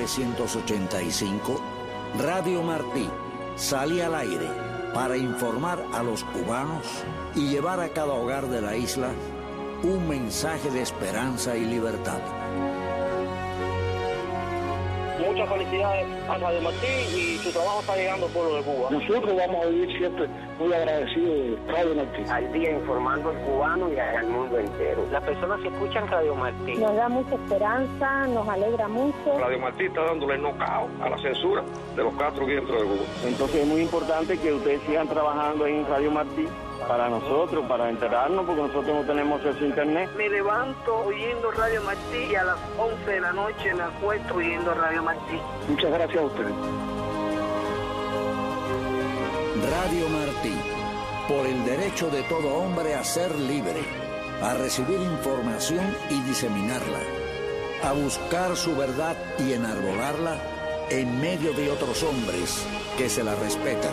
1985, Radio Martí salía al aire para informar a los cubanos y llevar a cada hogar de la isla un mensaje de esperanza y libertad. Muchas felicidades a Radio Martí y su trabajo está llegando al pueblo de Cuba. Nosotros vamos a vivir siempre muy agradecidos de Radio Martí. Al día informando al cubano y al mundo entero. Las personas que escuchan Radio Martí nos da mucha esperanza, nos alegra mucho. Radio Martí está dándole knockout a la censura de los 4 vientos de Cuba. Entonces es muy importante que ustedes sigan trabajando ahí en Radio Martí para nosotros, para enterarnos, porque nosotros no tenemos acceso a internet. Me levanto oyendo Radio Martí y a las 11 de la noche me acuesto oyendo Radio Martí. Muchas gracias a ustedes. Radio Martí, por el derecho de todo hombre a ser libre, a recibir información y diseminarla, a buscar su verdad y enarbolarla en medio de otros hombres que se la respetan.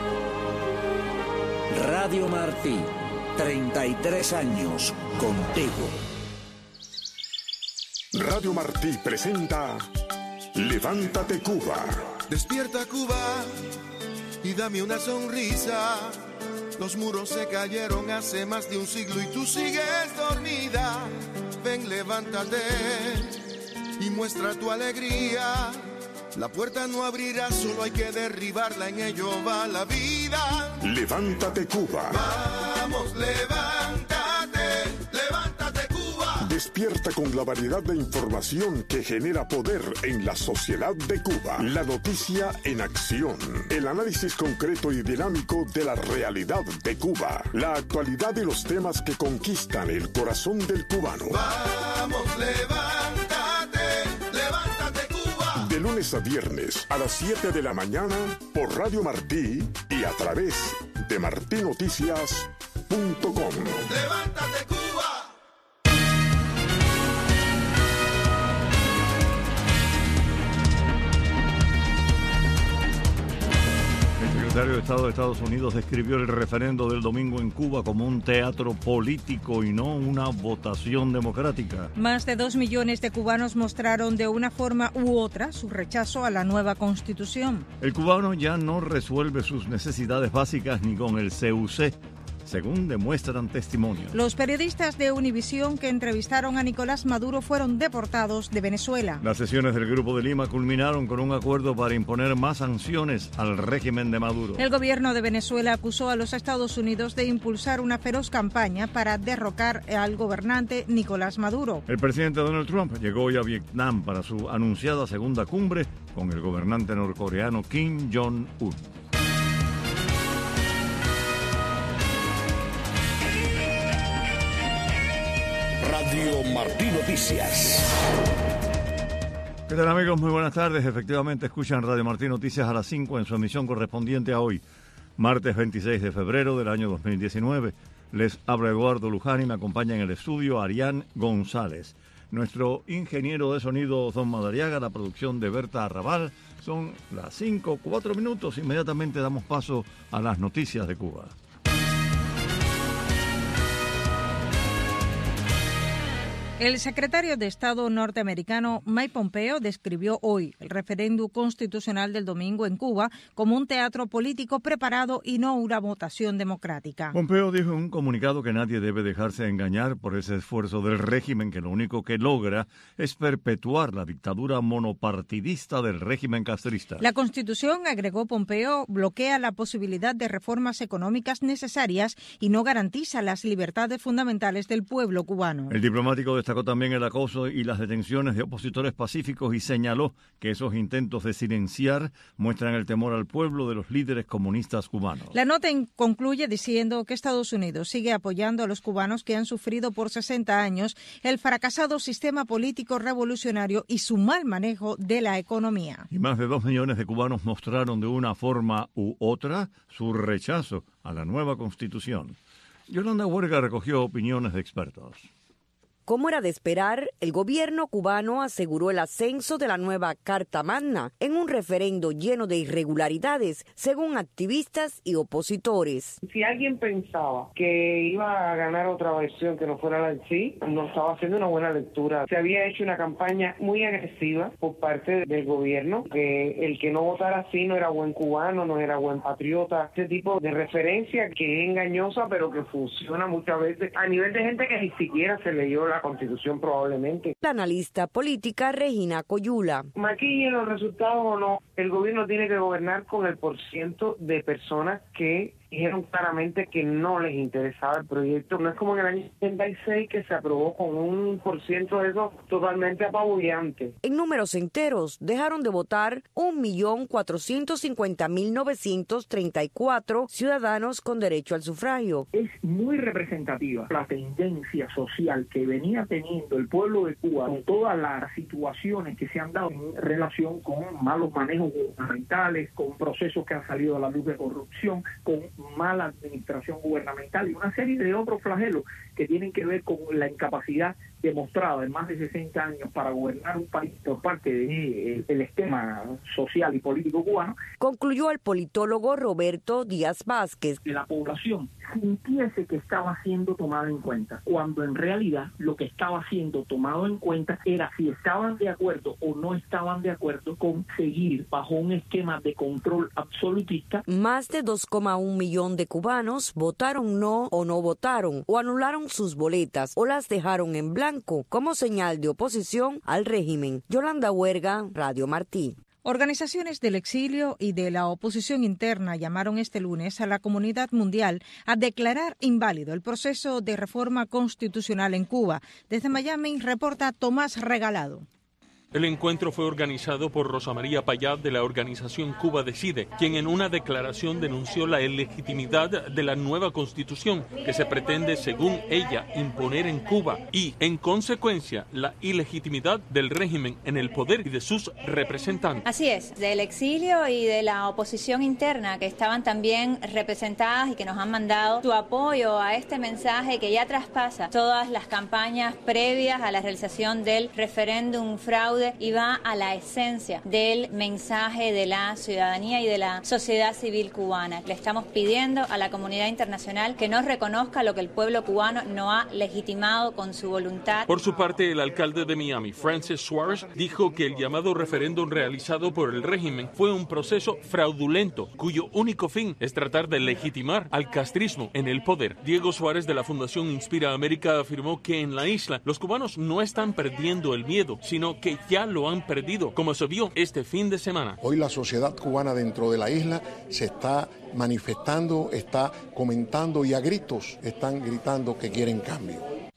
Radio Martí, 33 años contigo. Radio Martí presenta Levántate Cuba. Despierta Cuba y dame una sonrisa. Los muros se cayeron hace más de un siglo y tú sigues dormida. Ven, levántate y muestra tu alegría. La puerta no abrirá, solo hay que derribarla, en ello va la vida. Levántate Cuba. Vamos, levántate, levántate Cuba. Despierta con la variedad de información que genera poder en la sociedad de Cuba. La noticia en acción. El análisis concreto y dinámico de la realidad de Cuba. La actualidad y los temas que conquistan el corazón del cubano. Vamos, levántate, levántate Cuba. De lunes a viernes a las 7 de la mañana por Radio Martí y a través de martinoticias.com. Levántate Cuba. El secretario de Estado de Estados Unidos describió el referendo del domingo en Cuba como un teatro político y no una votación democrática. Más de 2 millones de cubanos mostraron de una forma u otra su rechazo a la nueva Constitución. El cubano ya no resuelve sus necesidades básicas ni con el CUC, según demuestran testimonios. Los periodistas de Univisión que entrevistaron a Nicolás Maduro fueron deportados de Venezuela. Las sesiones del Grupo de Lima culminaron con un acuerdo para imponer más sanciones al régimen de Maduro. El gobierno de Venezuela acusó a los Estados Unidos de impulsar una feroz campaña para derrocar al gobernante Nicolás Maduro. El presidente Donald Trump llegó hoy a Vietnam para su anunciada segunda cumbre con el gobernante norcoreano Kim Jong-un. Radio Martí Noticias. ¿Qué tal, amigos? Muy buenas tardes. Efectivamente, escuchan Radio Martí Noticias a las 5 en su emisión correspondiente a hoy, martes 26 de febrero del año 2019. Les habla Eduardo Luján y me acompaña en el estudio Arián González. Nuestro ingeniero de sonido, Don Madariaga, la producción de Berta Arrabal. Son las 5:04 minutos. Inmediatamente damos paso a las noticias de Cuba. El secretario de Estado norteamericano Mike Pompeo describió hoy el referéndum constitucional del domingo en Cuba como un teatro político preparado y no una votación democrática. Pompeo dijo en un comunicado que nadie debe dejarse engañar por ese esfuerzo del régimen que lo único que logra es perpetuar la dictadura monopartidista del régimen castrista. La Constitución, agregó Pompeo, bloquea la posibilidad de reformas económicas necesarias y no garantiza las libertades fundamentales del pueblo cubano. El diplomático destacó también el acoso y las detenciones de opositores pacíficos y señaló que esos intentos de silenciar muestran el temor al pueblo de los líderes comunistas cubanos. La nota concluye diciendo que Estados Unidos sigue apoyando a los cubanos que han sufrido por 60 años el fracasado sistema político revolucionario y su mal manejo de la economía. Y más de 2 millones de cubanos mostraron de una forma u otra su rechazo a la nueva Constitución. Yolanda Huerga recogió opiniones de expertos. Como era de esperar, el gobierno cubano aseguró el ascenso de la nueva Carta Magna en un referendo lleno de irregularidades, según activistas y opositores. Si alguien pensaba que iba a ganar otra versión que no fuera la de sí, no estaba haciendo una buena lectura. Se había hecho una campaña muy agresiva por parte del gobierno, que el que no votara así no era buen cubano, no era buen patriota. Este tipo de referencia que es engañosa, pero que funciona muchas veces a nivel de gente que ni siquiera se leyó la Constitución probablemente. La analista política Regina Coyula. Maquillen los resultados o no, el gobierno tiene que gobernar con el % de personas que dijeron claramente que no les interesaba el proyecto. No es como en el año 76 que se aprobó con un % de eso totalmente apabullante. En números enteros dejaron de votar 1.450.934 ciudadanos con derecho al sufragio. Es muy representativa la tendencia social que venía teniendo el pueblo de Cuba con todas las situaciones que se han dado en relación con malos manejos gubernamentales, con procesos que han salido a la luz de corrupción, con mala administración gubernamental y una serie de otros flagelos que tienen que ver con la incapacidad demostrada en más de 60 años para gobernar un país por parte del esquema social y político cubano. Concluyó el politólogo Roberto Díaz Vázquez. La población sintiese que estaba siendo tomada en cuenta, cuando en realidad lo que estaba siendo tomado en cuenta era si estaban de acuerdo o no estaban de acuerdo con seguir bajo un esquema de control absolutista. Más de 2,1 millón de cubanos votaron no o no votaron o anularon sus boletas o las dejaron en blanco como señal de oposición al régimen. Yolanda Huerga, Radio Martí. Organizaciones del exilio y de la oposición interna llamaron este lunes a la comunidad mundial a declarar inválido el proceso de reforma constitucional en Cuba. Desde Miami reporta Tomás Regalado. El encuentro fue organizado por Rosa María Payá de la organización Cuba Decide, quien en una declaración denunció la ilegitimidad de la nueva constitución que se pretende, según ella, imponer en Cuba y, en consecuencia, la ilegitimidad del régimen en el poder y de sus representantes. Así es, del exilio y de la oposición interna que estaban también representadas y que nos han mandado su apoyo a este mensaje que ya traspasa todas las campañas previas a la realización del referéndum fraude y va a la esencia del mensaje de la ciudadanía y de la sociedad civil cubana. Le estamos pidiendo a la comunidad internacional que no reconozca lo que el pueblo cubano no ha legitimado con su voluntad. Por su parte, el alcalde de Miami, Francis Suárez, dijo que el llamado referéndum realizado por el régimen fue un proceso fraudulento, cuyo único fin es tratar de legitimar al castrismo en el poder. Diego Suárez, de la Fundación Inspira América, afirmó que en la isla los cubanos no están perdiendo el miedo, sino que ya lo han perdido, como se vio este fin de semana. Hoy la sociedad cubana dentro de la isla se está manifestando, está comentando y a gritos están gritando que quieren cambio.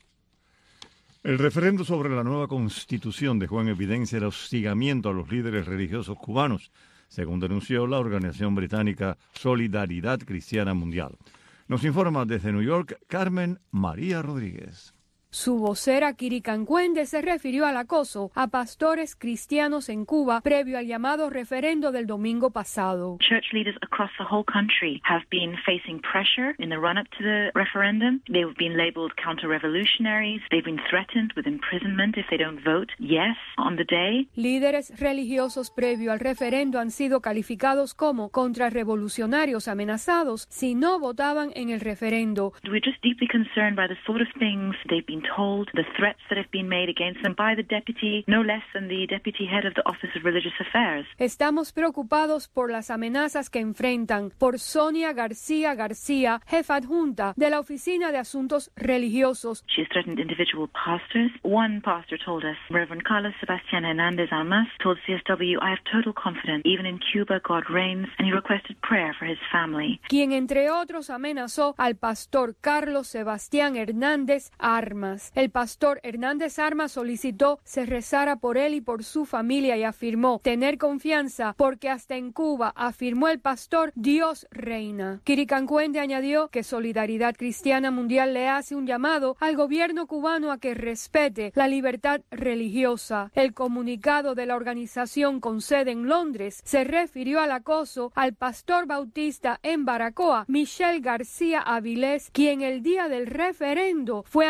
El referendo sobre la nueva constitución dejó en evidencia el hostigamiento a los líderes religiosos cubanos, según denunció la organización británica Solidaridad Cristiana Mundial. Nos informa desde New York Carmen María Rodríguez. Su vocera Kiri Cancuende se refirió al acoso a pastores cristianos en Cuba previo al llamado referendo del domingo pasado. Church leaders across the whole country have been facing pressure in the run-up to the referendum. They've been labeled counter-revolutionaries. They've been threatened with imprisonment if they don't vote yes on the day. Líderes religiosos previo al referendo han sido calificados como contrarrevolucionarios amenazados si no votaban en el referendo. We're just deeply concerned by the sort of things they've been told, the threats that have been made against them by the deputy, no less than the deputy head of the Office of Religious Affairs. Estamos preocupados por las amenazas que enfrentan por Sonia García García, jefa adjunta de la Oficina de Asuntos Religiosos. She has threatened individual pastors. One pastor told us, Reverend Carlos Sebastián Hernández Almas told CSW, I have total confidence. Even in Cuba, God reigns, and he requested prayer for his family. Quien entre otros amenazó al pastor Carlos Sebastián Hernández Armas. El pastor Hernández Armas solicitó se rezara por él y por su familia y afirmó tener confianza porque hasta en Cuba, afirmó el pastor, Dios reina. Kiri Cancuende añadió que Solidaridad Cristiana Mundial le hace un llamado al gobierno cubano a que respete la libertad religiosa. El comunicado de la organización con sede en Londres se refirió al acoso al pastor bautista en Baracoa, Michel García Avilés, quien el día del referendo fue amenazado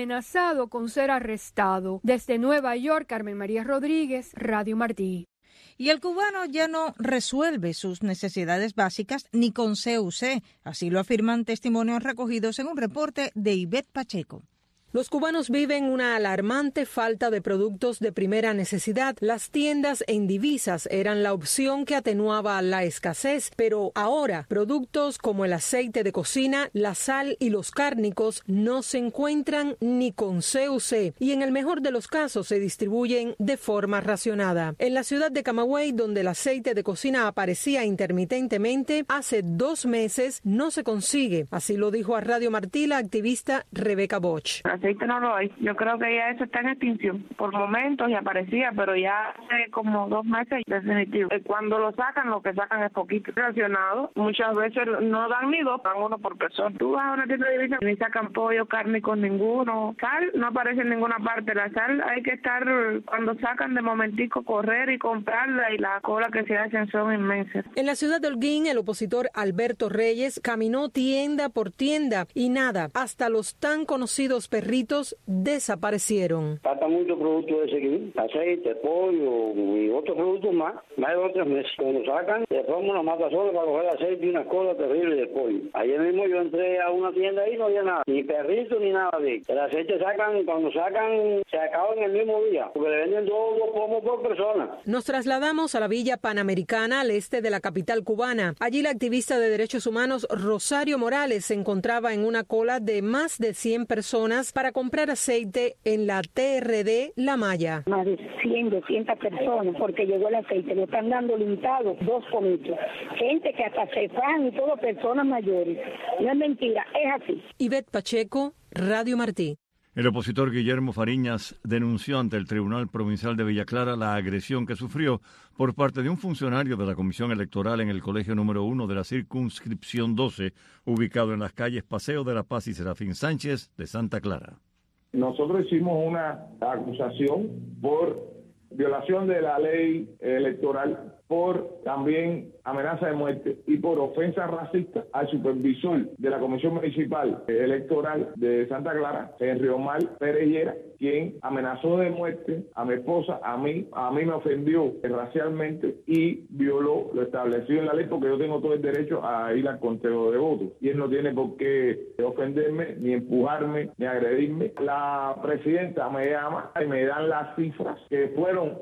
amenazado con ser arrestado. Desde Nueva York, Carmen María Rodríguez, Radio Martí. Y el cubano ya no resuelve sus necesidades básicas ni con CUC. Así lo afirman testimonios recogidos en un reporte de Ivette Pacheco. Los cubanos viven una alarmante falta de productos de primera necesidad. Las tiendas en divisas eran la opción que atenuaba la escasez, pero ahora productos como el aceite de cocina, la sal y los cárnicos no se encuentran ni con CUC y en el mejor de los casos se distribuyen de forma racionada. En la ciudad de Camagüey, donde el aceite de cocina aparecía intermitentemente, hace 2 meses no se consigue. Así lo dijo a Radio Martí la activista Rebeca Bosch. Aceite no lo hay. Yo creo que ya eso está en extinción. Por momentos ya aparecía, pero ya hace como 2 meses definitivo. Cuando lo sacan, lo que sacan es poquito. Racionado, muchas veces no dan ni 2, dan 1 por persona. Tú vas a una tienda de divisas, ni sacan pollo, carne con ninguno. Sal no aparece en ninguna parte. La sal hay que estar, cuando sacan de momentico, correr y comprarla, y las colas que se hacen son inmensas. En la ciudad de Holguín, el opositor Alberto Reyes caminó tienda por tienda y nada, hasta los tan conocidos perritos desaparecieron. Falta muchos productos de ese aquí, aceite, pollo y otros productos más de 2 o 3 meses. Cuando sacan, le pongo una mata sola para coger aceite y una cola terrible de pollo. Ayer mismo yo entré a una tienda ahí y no había nada, ni perrito ni nada de el aceite sacan, cuando sacan, se acaba en el mismo día, porque le venden 2 pomos por persona. Nos trasladamos a la Villa Panamericana, al este de la capital cubana. Allí la activista de derechos humanos Rosario Morales se encontraba en una cola de más de 100 personas para comprar aceite en la TRD La Maya. Más de 100, 200 personas, porque llegó el aceite, lo están dando limitado, 2 pomitos. Gente que hasta se fan y todo, personas mayores. No es mentira, es así. Ivette Pacheco, Radio Martí. El opositor Guillermo Fariñas denunció ante el Tribunal Provincial de Villa Clara la agresión que sufrió por parte de un funcionario de la Comisión Electoral en el Colegio número 1 de la Circunscripción 12, ubicado en las calles Paseo de la Paz y Serafín Sánchez de Santa Clara. Nosotros hicimos una acusación por violación de la ley electoral, por también amenaza de muerte y por ofensa racista al supervisor de la Comisión Municipal Electoral de Santa Clara, Henry Omar Pereyera, quien amenazó de muerte a mi esposa, a mí me ofendió racialmente y violó lo establecido en la ley, porque yo tengo todo el derecho a ir al conteo de votos y él no tiene por qué ofenderme, ni empujarme, ni agredirme. La presidenta me llama y me dan las cifras, que fueron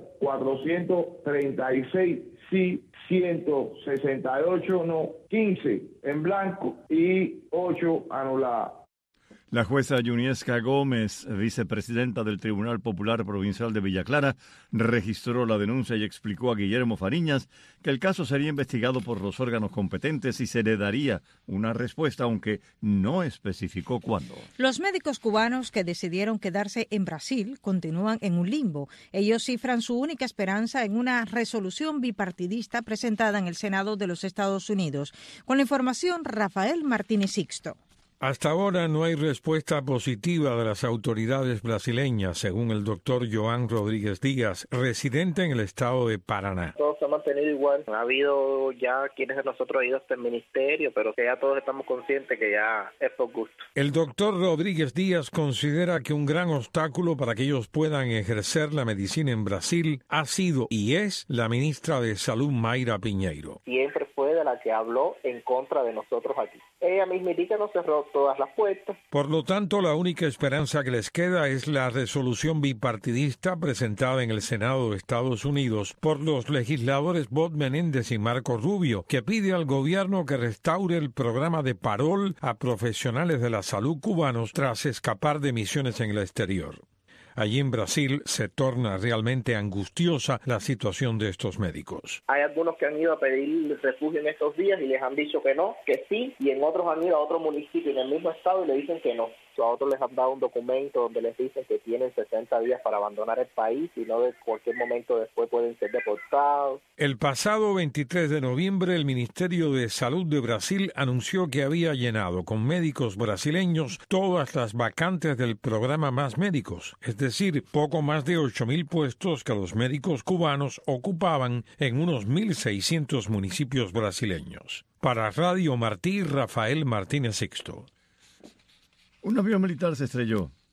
436 sí, 168 no, 15 en blanco y 8 anuladas. La jueza Yuniesca Gómez, vicepresidenta del Tribunal Popular Provincial de Villa Clara, registró la denuncia y explicó a Guillermo Fariñas que el caso sería investigado por los órganos competentes y se le daría una respuesta, aunque no especificó cuándo. Los médicos cubanos que decidieron quedarse en Brasil continúan en un limbo. Ellos cifran su única esperanza en una resolución bipartidista presentada en el Senado de los Estados Unidos. Con la información, Rafael Martínez Sixto. Hasta ahora no hay respuesta positiva de las autoridades brasileñas, según el doctor Joan Rodríguez Díaz, residente en el estado de Paraná. Todo se ha mantenido igual. Ha habido ya quienes de nosotros han ido hasta el ministerio, pero que ya todos estamos conscientes que ya es por gusto. El doctor Rodríguez Díaz considera que un gran obstáculo para que ellos puedan ejercer la medicina en Brasil ha sido y es la ministra de Salud, Mayra Piñeiro. Siempre fue de la que habló en contra de nosotros aquí. Ella mismita nos cerró todas las puertas. Por lo tanto, la única esperanza que les queda es la resolución bipartidista presentada en el Senado de Estados Unidos por los legisladores Bob Menéndez y Marco Rubio, que pide al gobierno que restaure el programa de parol a profesionales de la salud cubanos tras escapar de misiones en el exterior. Allí en Brasil se torna realmente angustiosa la situación de estos médicos. Hay algunos que han ido a pedir refugio en estos días y les han dicho que no, que sí, y en otros han ido a otro municipio en el mismo estado y le dicen que no. A otros les han dado un documento donde les dicen que tienen 60 días para abandonar el país y no de cualquier momento después pueden ser deportados. El pasado 23 de noviembre el Ministerio de Salud de Brasil anunció que había llenado con médicos brasileños todas las vacantes del programa Más Médicos, es decir, poco más de 8.000 puestos que los médicos cubanos ocupaban en unos 1.600 municipios brasileños. Para Radio Martí, Rafael Martínez Sixto. Un avión militar se estrelló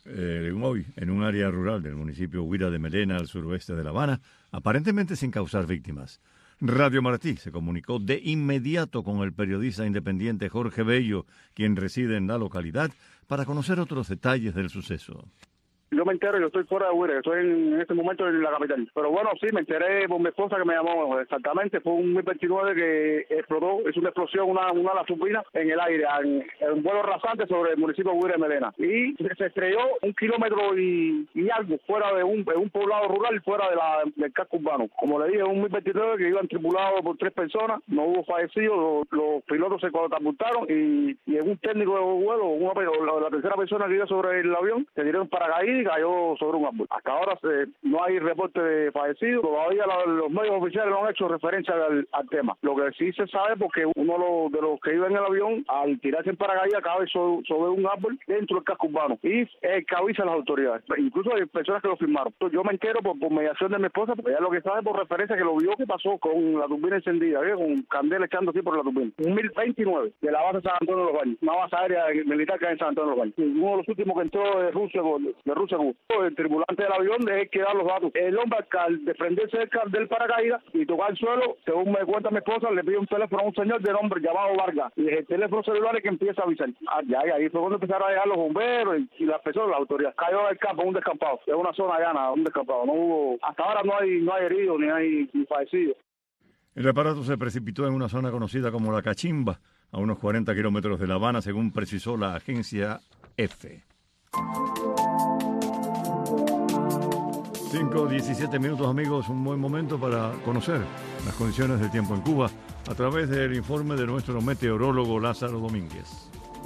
hoy en un área rural del municipio Guira de Melena, al suroeste de La Habana, aparentemente sin causar víctimas. Radio Martí se comunicó de inmediato con el periodista independiente Jorge Bello, quien reside en la localidad, para conocer otros detalles del suceso. Yo me entero, yo estoy fuera de Guira, estoy en este momento en la capital. Pero bueno, sí, me enteré por mi esposa que me llamó exactamente. Fue un 1029 que explotó, es una explosión, una ala turbina en el aire, en un vuelo rasante sobre el municipio de Guira de Melena. Y se estrelló 1 kilómetro y algo fuera de un poblado rural, fuera del casco urbano. Como le dije, un 1029 que iban tripulados por 3 personas, no hubo fallecidos, los pilotos se catapultaron y en un técnico de vuelo, la tercera persona que iba sobre el avión, se tiró en paracaídas y cayó sobre un árbol. Hasta ahora no hay reporte de fallecidos, todavía los medios oficiales no han hecho referencia al tema. Lo que sí se sabe porque uno de los que iba en el avión, al tirarse en paracaídas, cae sobre un árbol dentro del casco urbano y cabeza a las autoridades. Incluso hay personas que lo firmaron. Yo me entero por mediación de mi esposa, porque ella lo que sabe por referencia que lo vio que pasó con la turbina encendida, con candela echando así por la turbina. Un 1029 de la base de San Antonio de los Baños, una base aérea militar que hay en San Antonio de los Baños. Uno de los últimos que entró de Rusia. El tripulante del avión debe que dar los datos. El hombre, al desprenderse del paracaídas y tocar el suelo, según me cuenta mi esposa, le pide un teléfono a un señor de nombre llamado Vargas. Y el teléfono celular es que empieza a avisar. Ahí fue cuando empezaron a llegar los bomberos y las personas, la autoridad. Cayó del campo, un descampado. Es una zona llana, un descampado. No hubo, hasta ahora no hay heridos ni hay fallecidos. El aparato se precipitó en una zona conocida como La Cachimba, a unos 40 kilómetros de La Habana, según precisó la agencia EFE. 5:17 minutos, amigos, un buen momento para conocer las condiciones del tiempo en Cuba a través del informe de nuestro meteorólogo Lázaro Domínguez.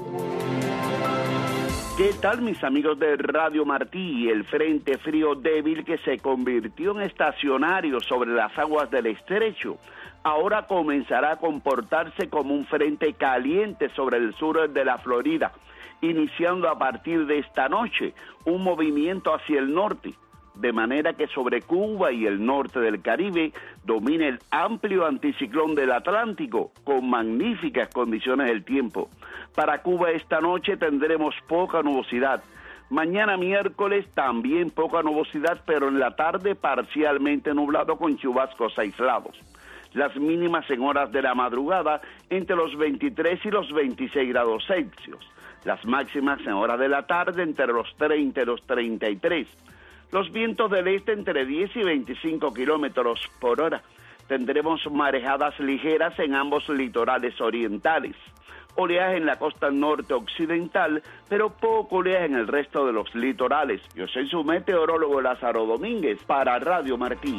¿Qué tal, mis amigos de Radio Martí? El frente frío débil que se convirtió en estacionario sobre las aguas del estrecho ahora comenzará a comportarse como un frente caliente sobre el sur de la Florida, iniciando a partir de esta noche un movimiento hacia el norte, de manera que sobre Cuba y el norte del Caribe domina el amplio anticiclón del Atlántico con magníficas condiciones del tiempo. Para Cuba esta noche tendremos poca nubosidad. Mañana miércoles también poca nubosidad, pero en la tarde parcialmente nublado con chubascos aislados. Las mínimas en horas de la madrugada entre los 23 y los 26 grados Celsius. Las máximas en horas de la tarde entre los 30 y los 33. Los vientos del este entre 10 y 25 kilómetros por hora. Tendremos marejadas ligeras en ambos litorales orientales. Oleaje en la costa norte occidental, pero poco oleaje en el resto de los litorales. Yo soy su meteorólogo Lázaro Domínguez para Radio Martí.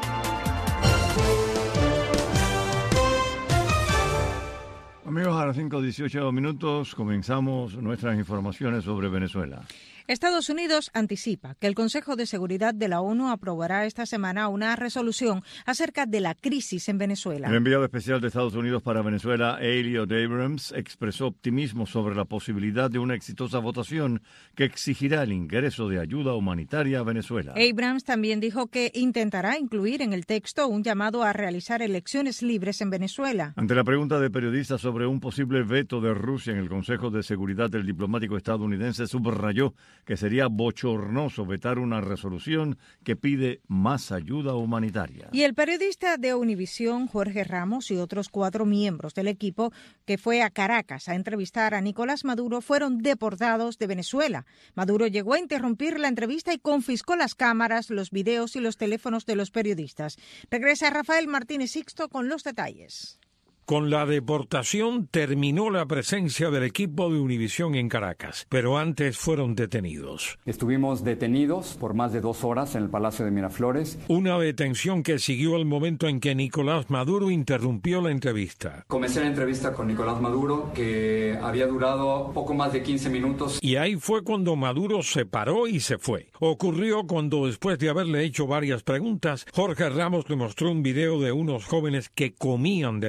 Amigos, a las 5:18 minutos comenzamos nuestras informaciones sobre Venezuela. Estados Unidos anticipa que el Consejo de Seguridad de la ONU aprobará esta semana una resolución acerca de la crisis en Venezuela. El enviado especial de Estados Unidos para Venezuela, Elliot Abrams, expresó optimismo sobre la posibilidad de una exitosa votación que exigirá el ingreso de ayuda humanitaria a Venezuela. Abrams también dijo que intentará incluir en el texto un llamado a realizar elecciones libres en Venezuela. Ante la pregunta de periodistas sobre un posible veto de Rusia en el Consejo de Seguridad, el diplomático estadounidense subrayó que sería bochornoso vetar una resolución que pide más ayuda humanitaria. Y el periodista de Univisión, Jorge Ramos, y otros 4 miembros del equipo que fue a Caracas a entrevistar a Nicolás Maduro fueron deportados de Venezuela. Maduro llegó a interrumpir la entrevista y confiscó las cámaras, los videos y los teléfonos de los periodistas. Regresa Rafael Martínez Sixto con los detalles. Con la deportación terminó la presencia del equipo de Univisión en Caracas, pero antes fueron detenidos. Estuvimos detenidos por más de 2 horas en el Palacio de Miraflores. Una detención que siguió el momento en que Nicolás Maduro interrumpió la entrevista. Comencé la entrevista con Nicolás Maduro, que había durado poco más de 15 minutos. Y ahí fue cuando Maduro se paró y se fue. Ocurrió cuando, después de haberle hecho varias preguntas, Jorge Ramos le mostró un video de unos jóvenes que comían de la basura.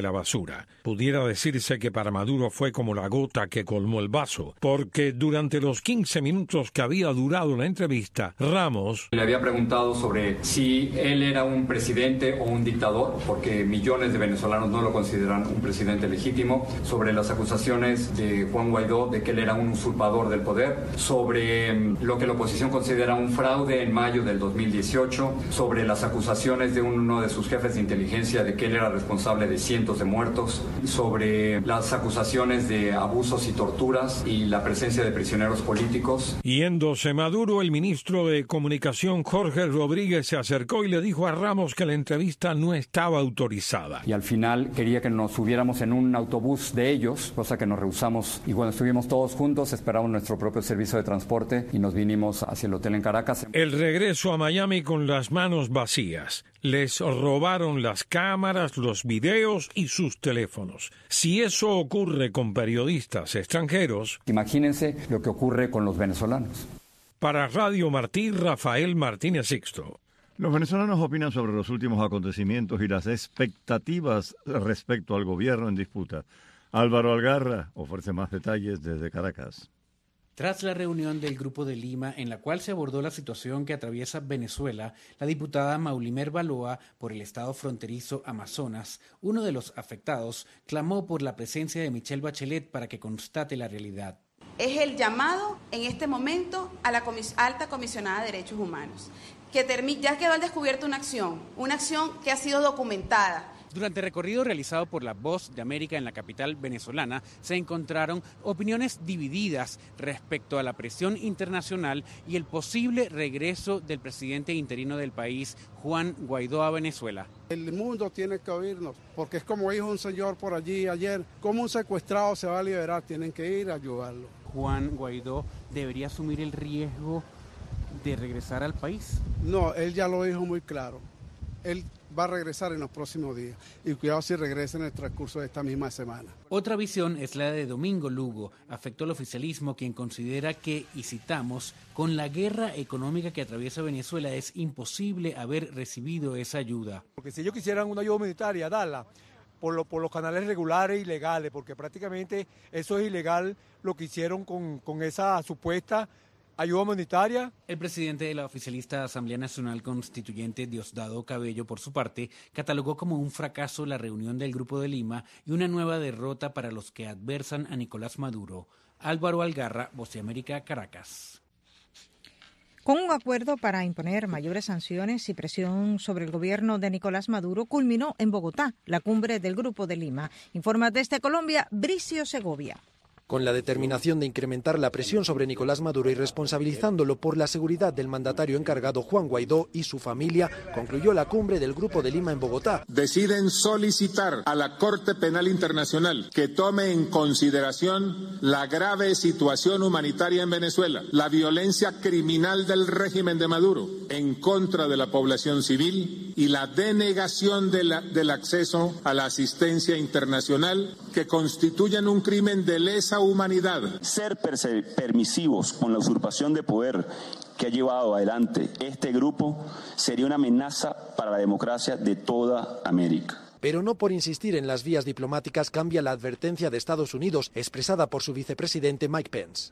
dictadura. Pudiera decirse que para Maduro fue como la gota que colmó el vaso, porque durante los 15 minutos que había durado la entrevista, Ramos le había preguntado sobre si él era un presidente o un dictador, porque millones de venezolanos no lo consideran un presidente legítimo, sobre las acusaciones de Juan Guaidó de que él era un usurpador del poder, sobre lo que la oposición considera un fraude en mayo del 2018, sobre las acusaciones de uno de sus jefes de inteligencia de que él era responsable de cientos de muertos, sobre las acusaciones de abusos y torturas y la presencia de prisioneros políticos. Yéndose Maduro, el ministro de Comunicación Jorge Rodríguez se acercó y le dijo a Ramos que la entrevista no estaba autorizada. Y al final quería que nos subiéramos en un autobús de ellos, cosa que nos rehusamos, y cuando estuvimos todos juntos esperamos nuestro propio servicio de transporte y nos vinimos hacia el hotel en Caracas. El regreso a Miami con las manos vacías. Les robaron las cámaras, los videos y sus teléfonos. Si eso ocurre con periodistas extranjeros, imagínense lo que ocurre con los venezolanos. Para Radio Martí, Rafael Martínez Sixto. Los venezolanos opinan sobre los últimos acontecimientos y las expectativas respecto al gobierno en disputa. Álvaro Algarra ofrece más detalles desde Caracas. Tras la reunión del Grupo de Lima, en la cual se abordó la situación que atraviesa Venezuela, la diputada Maulimer Baloa, por el estado fronterizo Amazonas, uno de los afectados, clamó por la presencia de Michelle Bachelet para que constate la realidad. Es el llamado en este momento a la alta comisionada de Derechos Humanos, que ya quedó al descubierto una acción que ha sido documentada. Durante el recorrido realizado por La Voz de América en la capital venezolana, se encontraron opiniones divididas respecto a la presión internacional y el posible regreso del presidente interino del país, Juan Guaidó, a Venezuela. El mundo tiene que oírnos, porque es como dijo un señor por allí ayer, ¿cómo un secuestrado se va a liberar? Tienen que ir a ayudarlo. ¿Juan Guaidó debería asumir el riesgo de regresar al país? No, él ya lo dijo muy claro. Él va a regresar en los próximos días y cuidado si regresa en el transcurso de esta misma semana. Otra visión es la de Domingo Lugo, afecto al oficialismo, quien considera que, y citamos, con la guerra económica que atraviesa Venezuela es imposible haber recibido esa ayuda. Porque si ellos quisieran una ayuda humanitaria, darla por los canales regulares y legales, porque prácticamente eso es ilegal lo que hicieron con esa supuesta ayuda humanitaria. El presidente de la oficialista Asamblea Nacional Constituyente, Diosdado Cabello, por su parte, catalogó como un fracaso la reunión del Grupo de Lima y una nueva derrota para los que adversan a Nicolás Maduro. Álvaro Algarra, Voz de América, Caracas. Con un acuerdo para imponer mayores sanciones y presión sobre el gobierno de Nicolás Maduro, culminó en Bogotá la cumbre del Grupo de Lima. Informa desde Colombia, Bricio Segovia. Con la determinación de incrementar la presión sobre Nicolás Maduro y responsabilizándolo por la seguridad del mandatario encargado Juan Guaidó y su familia, concluyó la cumbre del Grupo de Lima en Bogotá. Deciden solicitar a la Corte Penal Internacional que tome en consideración la grave situación humanitaria en Venezuela, la violencia criminal del régimen de Maduro en contra de la población civil y la denegación del acceso a la asistencia internacional que constituyen un crimen de lesa humanidad. Ser permisivos con la usurpación de poder que ha llevado adelante este grupo sería una amenaza para la democracia de toda América. Pero no por insistir en las vías diplomáticas cambia la advertencia de Estados Unidos expresada por su vicepresidente Mike Pence.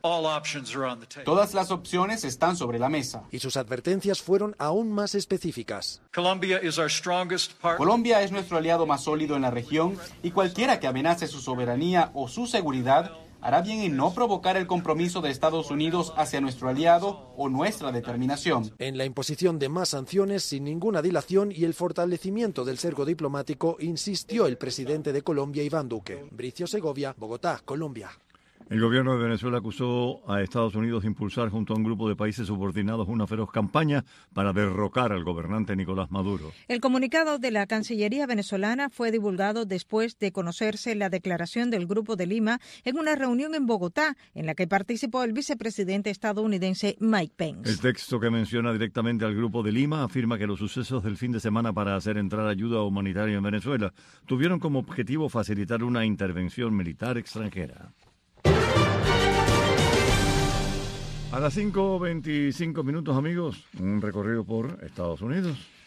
Todas las opciones están sobre la mesa. Y sus advertencias fueron aún más específicas. Colombia es nuestro aliado más sólido en la región y cualquiera que amenace su soberanía o su seguridad hará bien en no provocar el compromiso de Estados Unidos hacia nuestro aliado o nuestra determinación. En la imposición de más sanciones sin ninguna dilación y el fortalecimiento del cerco diplomático, insistió el presidente de Colombia, Iván Duque. Bricio Segovia, Bogotá, Colombia. El gobierno de Venezuela acusó a Estados Unidos de impulsar junto a un grupo de países subordinados una feroz campaña para derrocar al gobernante Nicolás Maduro. El comunicado de la Cancillería venezolana fue divulgado después de conocerse la declaración del Grupo de Lima en una reunión en Bogotá, en la que participó el vicepresidente estadounidense Mike Pence. El texto, que menciona directamente al Grupo de Lima, afirma que los sucesos del fin de semana para hacer entrar ayuda humanitaria en Venezuela tuvieron como objetivo facilitar una intervención militar extranjera. A las 5:25, amigos, un recorrido por Estados Unidos.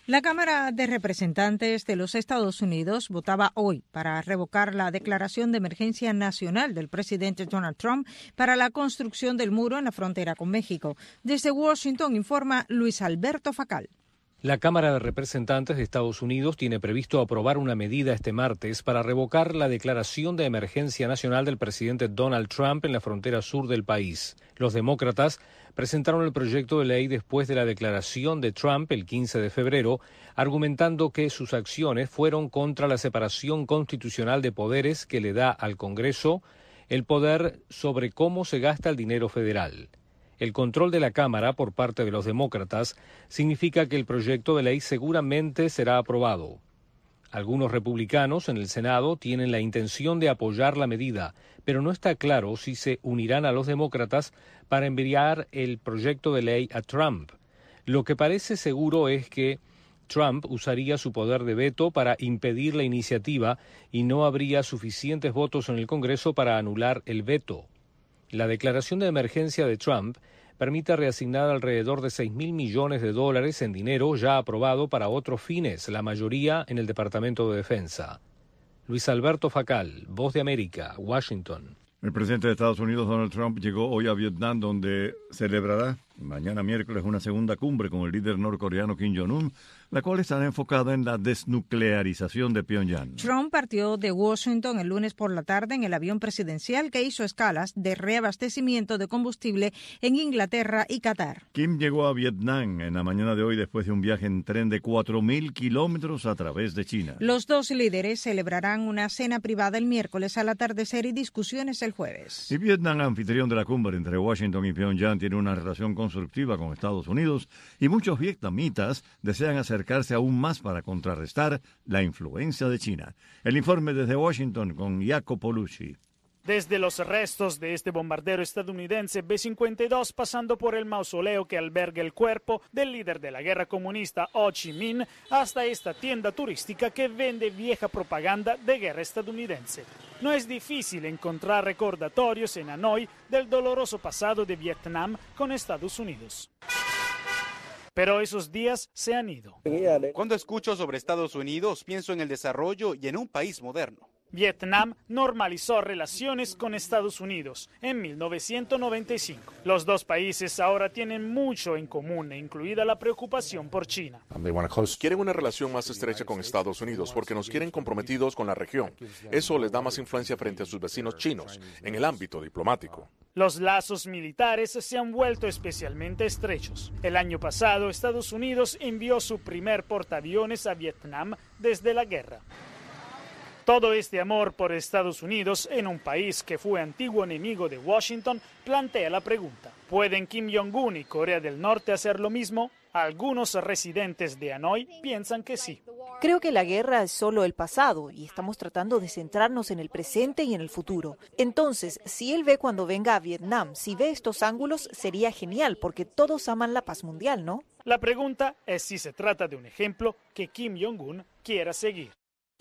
La Cámara de Representantes de los Estados Unidos votaba hoy para revocar la declaración de emergencia nacional del presidente Donald Trump para la construcción del muro en la frontera con México. Desde Washington informa Luis Alberto Facal. La Cámara de Representantes de Estados Unidos tiene previsto aprobar una medida este martes para revocar la declaración de emergencia nacional del presidente Donald Trump en la frontera sur del país. Los demócratas presentaron el proyecto de ley después de la declaración de Trump el 15 de febrero, argumentando que sus acciones fueron contra la separación constitucional de poderes que le da al Congreso el poder sobre cómo se gasta el dinero federal. El control de la Cámara por parte de los demócratas significa que el proyecto de ley seguramente será aprobado. Algunos republicanos en el Senado tienen la intención de apoyar la medida, pero no está claro si se unirán a los demócratas para enviar el proyecto de ley a Trump. Lo que parece seguro es que Trump usaría su poder de veto para impedir la iniciativa y no habría suficientes votos en el Congreso para anular el veto. La declaración de emergencia de Trump permite reasignar alrededor de $6.000 millones en dinero ya aprobado para otros fines, la mayoría en el Departamento de Defensa. Luis Alberto Facal, Voz de América, Washington. El presidente de Estados Unidos, Donald Trump, llegó hoy a Vietnam, donde celebrará mañana miércoles una segunda cumbre con el líder norcoreano Kim Jong-un, la cual estará enfocada en la desnuclearización de Pyongyang. Trump partió de Washington el lunes por la tarde en el avión presidencial que hizo escalas de reabastecimiento de combustible en Inglaterra y Qatar. Kim llegó a Vietnam en la mañana de hoy después de un viaje en tren de 4.000 kilómetros a través de China. Los dos líderes celebrarán una cena privada el miércoles al atardecer y discusiones el jueves. Y Vietnam, anfitrión de la cumbre entre Washington y Pyongyang, tiene una relación constructiva con Estados Unidos y muchos vietnamitas desean acercarse aún más para contrarrestar la influencia de China. El informe desde Washington con Jaco Polucci. Desde los restos de este bombardero estadounidense B-52 pasando por el mausoleo que alberga el cuerpo del líder de la guerra comunista Ho Chi Minh hasta esta tienda turística que vende vieja propaganda de guerra estadounidense. No es difícil encontrar recordatorios en Hanoi del doloroso pasado de Vietnam con Estados Unidos. Pero esos días se han ido. Cuando escucho sobre Estados Unidos, pienso en el desarrollo y en un país moderno. Vietnam normalizó relaciones con Estados Unidos en 1995. Los dos países ahora tienen mucho en común, incluida la preocupación por China. Quieren una relación más estrecha con Estados Unidos porque nos quieren comprometidos con la región. Eso les da más influencia frente a sus vecinos chinos en el ámbito diplomático. Los lazos militares se han vuelto especialmente estrechos. El año pasado, Estados Unidos envió su primer portaaviones a Vietnam desde la guerra. Todo este amor por Estados Unidos en un país que fue antiguo enemigo de Washington plantea la pregunta: ¿pueden Kim Jong-un y Corea del Norte hacer lo mismo? Algunos residentes de Hanoi piensan que sí. Creo que la guerra es solo el pasado y estamos tratando de centrarnos en el presente y en el futuro. Entonces, si él ve cuando venga a Vietnam, si ve estos ángulos, sería genial porque todos aman la paz mundial, ¿no? La pregunta es si se trata de un ejemplo que Kim Jong-un quiera seguir.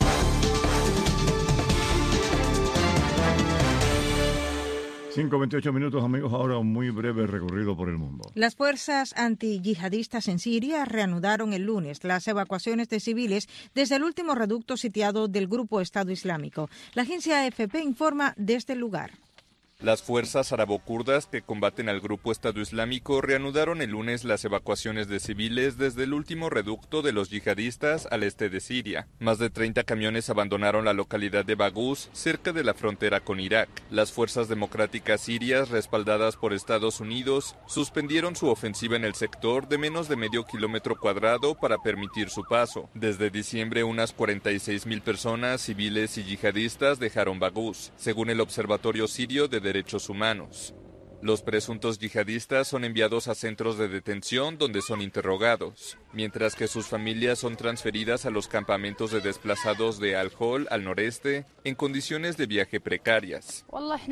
5:28 minutos, amigos. Ahora un muy breve recorrido por el mundo. Las fuerzas antiyihadistas en Siria reanudaron el lunes las evacuaciones de civiles desde el último reducto sitiado del grupo Estado Islámico. La agencia AFP informa desde el lugar. Las fuerzas arabo-kurdas que combaten al grupo Estado Islámico reanudaron el lunes las evacuaciones de civiles desde el último reducto de los yihadistas al este de Siria. Más de 30 camiones abandonaron la localidad de Baghouz, cerca de la frontera con Irak. Las fuerzas democráticas sirias, respaldadas por Estados Unidos, suspendieron su ofensiva en el sector de menos de medio kilómetro cuadrado para permitir su paso. Desde diciembre, unas 46.000 personas, civiles y yihadistas, dejaron Baghouz, según el Observatorio Sirio de Derechos Humanos. Los presuntos yihadistas son enviados a centros de detención donde son interrogados, mientras que sus familias son transferidas a los campamentos de desplazados de Al-Hol, al noreste, en condiciones de viaje precarias.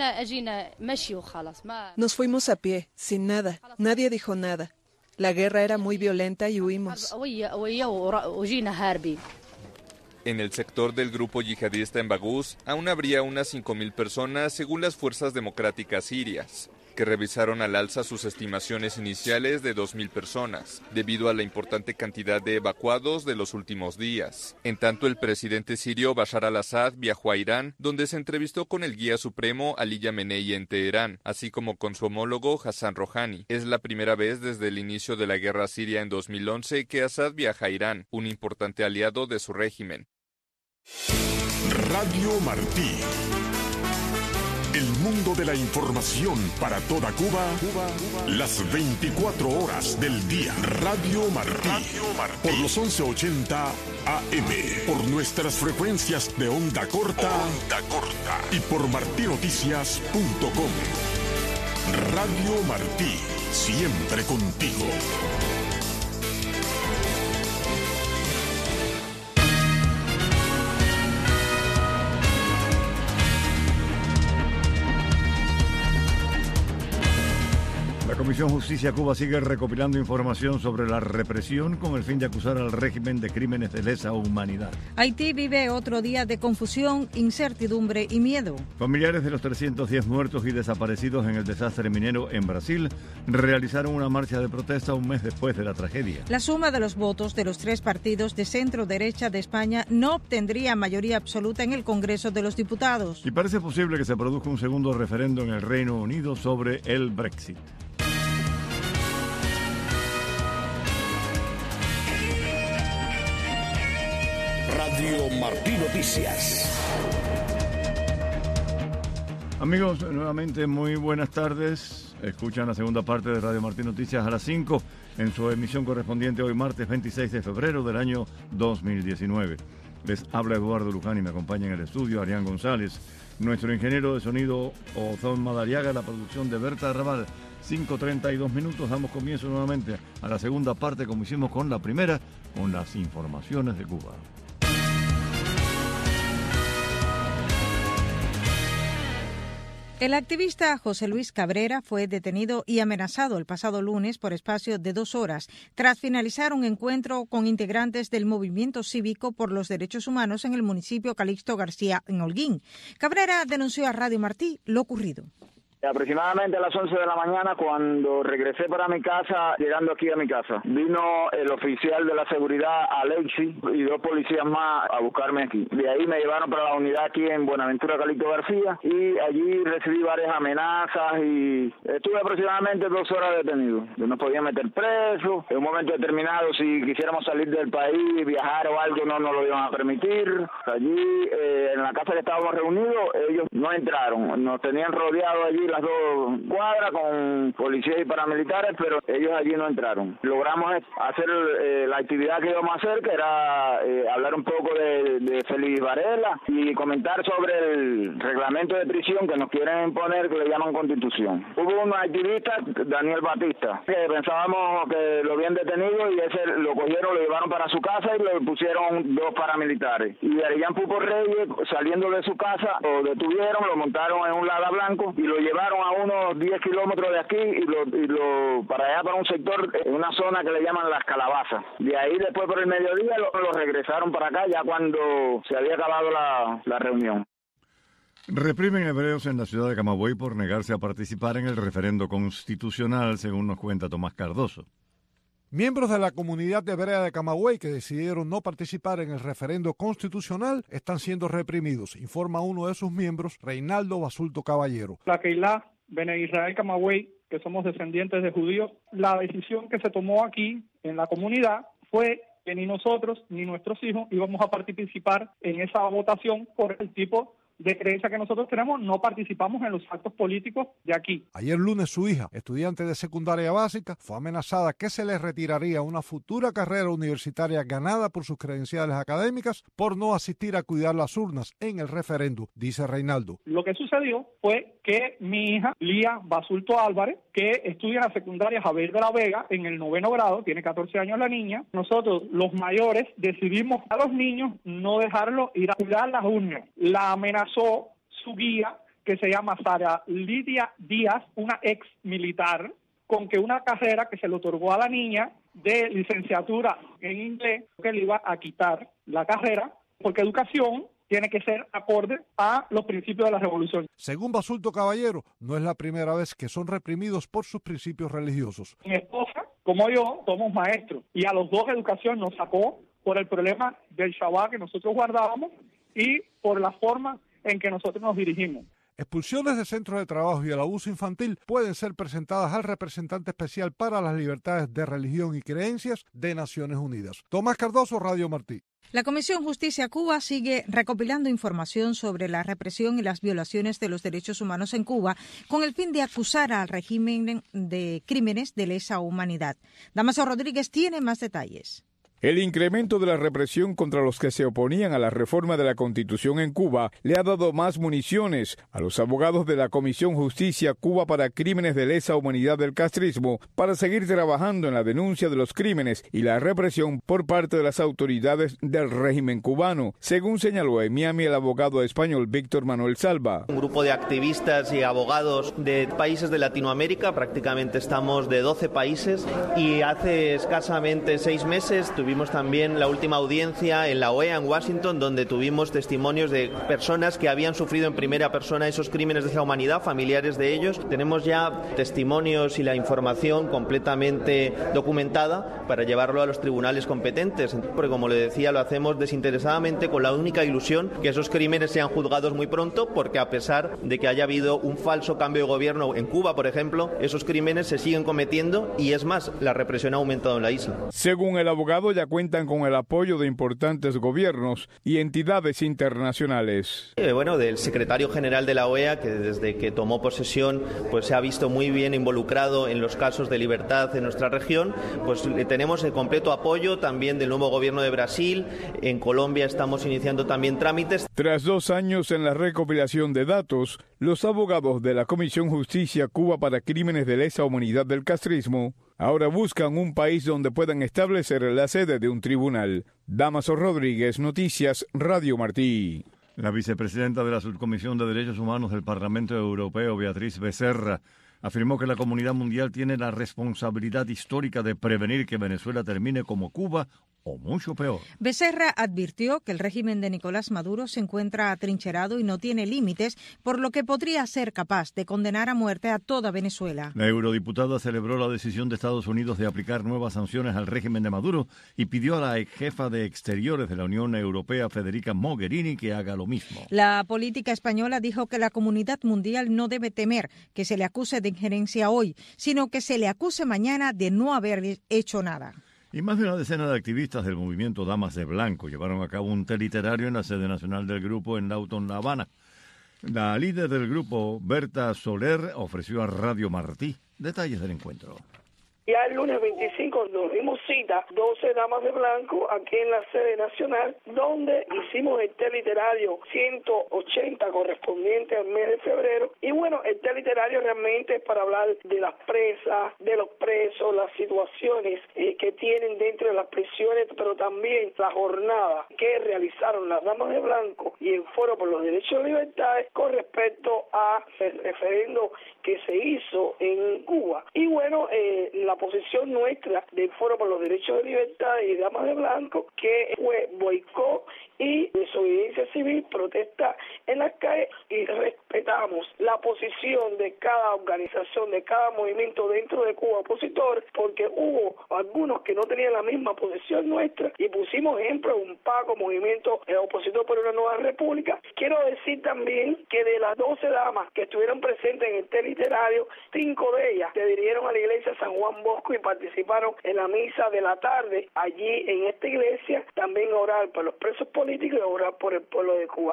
Nos fuimos a pie, sin nada. Nadie dijo nada. La guerra era muy violenta y huimos. En el sector del grupo yihadista en Baghouz, aún habría unas 5.000 personas según las fuerzas democráticas sirias. que revisaron al alza sus estimaciones iniciales de 2.000 personas, debido a la importante cantidad de evacuados de los últimos días. En tanto, el presidente sirio Bashar al-Assad viajó a Irán, donde se entrevistó con el guía supremo Ali Yamenei en Teherán, así como con su homólogo Hassan Rouhani. Es la primera vez desde el inicio de la guerra siria en 2011 que Assad viaja a Irán, un importante aliado de su régimen. Radio Martí. El mundo de la información para toda Cuba, las 24 horas del día. Radio Martí. Por los 1180 AM. Por nuestras frecuencias de onda corta. Y por martinoticias.com. Radio Martí. Siempre contigo. La Comisión Justicia Cuba sigue recopilando información sobre la represión con el fin de acusar al régimen de crímenes de lesa humanidad. Haití vive otro día de confusión, incertidumbre y miedo. Familiares de los 310 muertos y desaparecidos en el desastre minero en Brasil realizaron una marcha de protesta un mes después de la tragedia. La suma de los votos de los tres partidos de centro-derecha de España no obtendría mayoría absoluta en el Congreso de los Diputados. Y parece posible que se produzca un segundo referendo en el Reino Unido sobre el Brexit. Radio Martí Noticias. Amigos, nuevamente muy buenas tardes. Escuchan la segunda parte de Radio Martí Noticias a las 5 en su emisión correspondiente hoy martes 26 de febrero del año 2019. Les habla Eduardo Luján y me acompaña en el estudio Arián González, nuestro ingeniero de sonido Ozón Madariaga, la producción de Berta Raval. 5:32 minutos, damos comienzo nuevamente a la segunda parte como hicimos con la primera, con las informaciones de Cuba. El activista José Luis Cabrera fue detenido y amenazado el pasado lunes por espacio de 2 horas, tras finalizar un encuentro con integrantes del movimiento cívico por los derechos humanos en el municipio Calixto García, en Holguín. Cabrera denunció a Radio Martí lo ocurrido. Aproximadamente a las 11 de la mañana, cuando regresé para mi casa, llegando aquí a mi casa, vino el oficial de la seguridad, Alexi, y 2 policías más a buscarme aquí. De ahí me llevaron para la unidad aquí en Buenaventura, Calixto García, y allí recibí varias amenazas y estuve aproximadamente 2 horas detenido. Nos podían meter preso. En un momento determinado, si quisiéramos salir del país, viajar o algo, no nos lo iban a permitir. Allí, en la casa que estábamos reunidos, ellos no entraron. Nos tenían rodeado allí las 2 cuadras con policías y paramilitares, pero ellos allí no entraron. Logramos hacer la actividad que íbamos a hacer, que era hablar un poco de Félix Varela y comentar sobre el reglamento de prisión que nos quieren imponer, que le llaman Constitución. Hubo un activista, Daniel Batista, que pensábamos que lo habían detenido y ese lo cogieron, lo llevaron para su casa y le pusieron 2 paramilitares. Y Arellán Pupo Reyes, saliendo de su casa, lo detuvieron, lo montaron en un Lada Blanco y lo llevaron a unos 10 kilómetros de aquí y lo para allá, para un sector, en una zona que le llaman Las Calabazas. De ahí después por el mediodía lo regresaron para acá ya cuando se había acabado la reunión. Reprimen hebreos en la ciudad de Camagüey por negarse a participar en el referendo constitucional, según nos cuenta Tomás Cardoso. Miembros de la comunidad hebrea de Camagüey que decidieron no participar en el referendo constitucional están siendo reprimidos, informa uno de sus miembros, Reinaldo Basulto Caballero. La Keilah Bene Israel Camagüey, que somos descendientes de judíos, la decisión que se tomó aquí en la comunidad fue que ni nosotros ni nuestros hijos íbamos a participar en esa votación por el tipo de creencia que nosotros tenemos. No participamos en los actos políticos de aquí. Ayer lunes su hija, estudiante de secundaria básica, fue amenazada que se le retiraría una futura carrera universitaria ganada por sus credenciales académicas por no asistir a cuidar las urnas en el referendo, dice Reinaldo. Lo que sucedió fue que mi hija, Lía Basulto Álvarez, que estudia en la secundaria Javier de la Vega, en el 9º grado, tiene 14 años la niña, nosotros los mayores decidimos a los niños no dejarlos ir a cuidar las urnas. La amenazó su guía, que se llama Sara Lidia Díaz, una ex militar, con que una carrera que se le otorgó a la niña de licenciatura en inglés, que le iba a quitar la carrera, porque educación tiene que ser acorde a los principios de la revolución. Según Basulto Caballero, no es la primera vez que son reprimidos por sus principios religiosos. Mi esposa, como yo, somos maestros y a los dos educación nos sacó por el problema del Shabbat que nosotros guardábamos y por la forma en que nosotros nos dirigimos. Expulsiones de centros de trabajo y el abuso infantil pueden ser presentadas al representante especial para las libertades de religión y creencias de Naciones Unidas. Tomás Cardoso, Radio Martí. La Comisión Justicia Cuba sigue recopilando información sobre la represión y las violaciones de los derechos humanos en Cuba con el fin de acusar al régimen de crímenes de lesa humanidad. Damaso Rodríguez tiene más detalles. El incremento de la represión contra los que se oponían a la reforma de la Constitución en Cuba le ha dado más municiones a los abogados de la Comisión Justicia Cuba para Crímenes de Lesa Humanidad del castrismo para seguir trabajando en la denuncia de los crímenes y la represión por parte de las autoridades del régimen cubano, según señaló en Miami el abogado español Víctor Manuel Salva. Un grupo de activistas y abogados de países de Latinoamérica, prácticamente estamos de 12 países, y hace escasamente 6 meses tuvimos también la última audiencia en la OEA en Washington, donde tuvimos testimonios de personas que habían sufrido en primera persona esos crímenes de lesa humanidad, familiares de ellos. Tenemos ya testimonios y la información completamente documentada para llevarlo a los tribunales competentes, porque como le decía, lo hacemos desinteresadamente con la única ilusión que esos crímenes sean juzgados muy pronto, porque a pesar de que haya habido un falso cambio de gobierno en Cuba, por ejemplo, esos crímenes se siguen cometiendo y es más, la represión ha aumentado en la isla. Según el abogado, ya cuentan con el apoyo de importantes gobiernos y entidades internacionales. Del secretario general de la OEA, que desde que tomó posesión pues se ha visto muy bien involucrado en los casos de libertad en nuestra región, pues tenemos el completo apoyo también del nuevo gobierno de Brasil. En Colombia estamos iniciando también trámites. Tras 2 años en la recopilación de datos, los abogados de la Comisión Justicia Cuba para Crímenes de Lesa Humanidad del castrismo ahora buscan un país donde puedan establecer la sede de un tribunal. Damaso Rodríguez, Noticias, Radio Martí. La vicepresidenta de la Subcomisión de Derechos Humanos del Parlamento Europeo, Beatriz Becerra, afirmó que la comunidad mundial tiene la responsabilidad histórica de prevenir que Venezuela termine como Cuba o mucho peor. Becerra advirtió que el régimen de Nicolás Maduro se encuentra atrincherado y no tiene límites, por lo que podría ser capaz de condenar a muerte a toda Venezuela. La eurodiputada celebró la decisión de Estados Unidos de aplicar nuevas sanciones al régimen de Maduro y pidió a la jefa de Exteriores de la Unión Europea, Federica Mogherini, que haga lo mismo. La política española dijo que la comunidad mundial no debe temer que se le acuse de injerencia hoy, sino que se le acuse mañana de no haber hecho nada. Y más de una decena de activistas del movimiento Damas de Blanco llevaron a cabo un té literario en la sede nacional del grupo en Lawton, La Habana. La líder del grupo, Berta Soler, ofreció a Radio Martí detalles del encuentro. Ya el lunes 25 nos dimos cita, 12 damas de blanco, aquí en la sede nacional, donde hicimos el té literario 180 correspondiente al mes de febrero. Y bueno, el té literario realmente es para hablar de las presas, de los presos, las situaciones que tienen dentro de las prisiones, pero también la jornada que realizaron las damas de blanco y el Foro por los Derechos y Libertades con respecto a el referendo que se hizo en Cuba. Y bueno, la posición nuestra del Foro por los Derechos de Libertad y Damas de Blanco, que fue boicot y desobediencia civil, protesta en las calles, y respetamos la posición de cada organización, de cada movimiento dentro de Cuba opositor, porque hubo algunos que no tenían la misma posición nuestra y pusimos ejemplo un PACO, movimiento opositor por una nueva república. Quiero decir también que de las 12 damas que estuvieron presentes en el té literario, 5 de ellas se dirigieron a la iglesia San Juan Bosco y participaron en la misa de la tarde allí en esta iglesia, también a orar por los presos políticos y a orar por el pueblo de Cuba.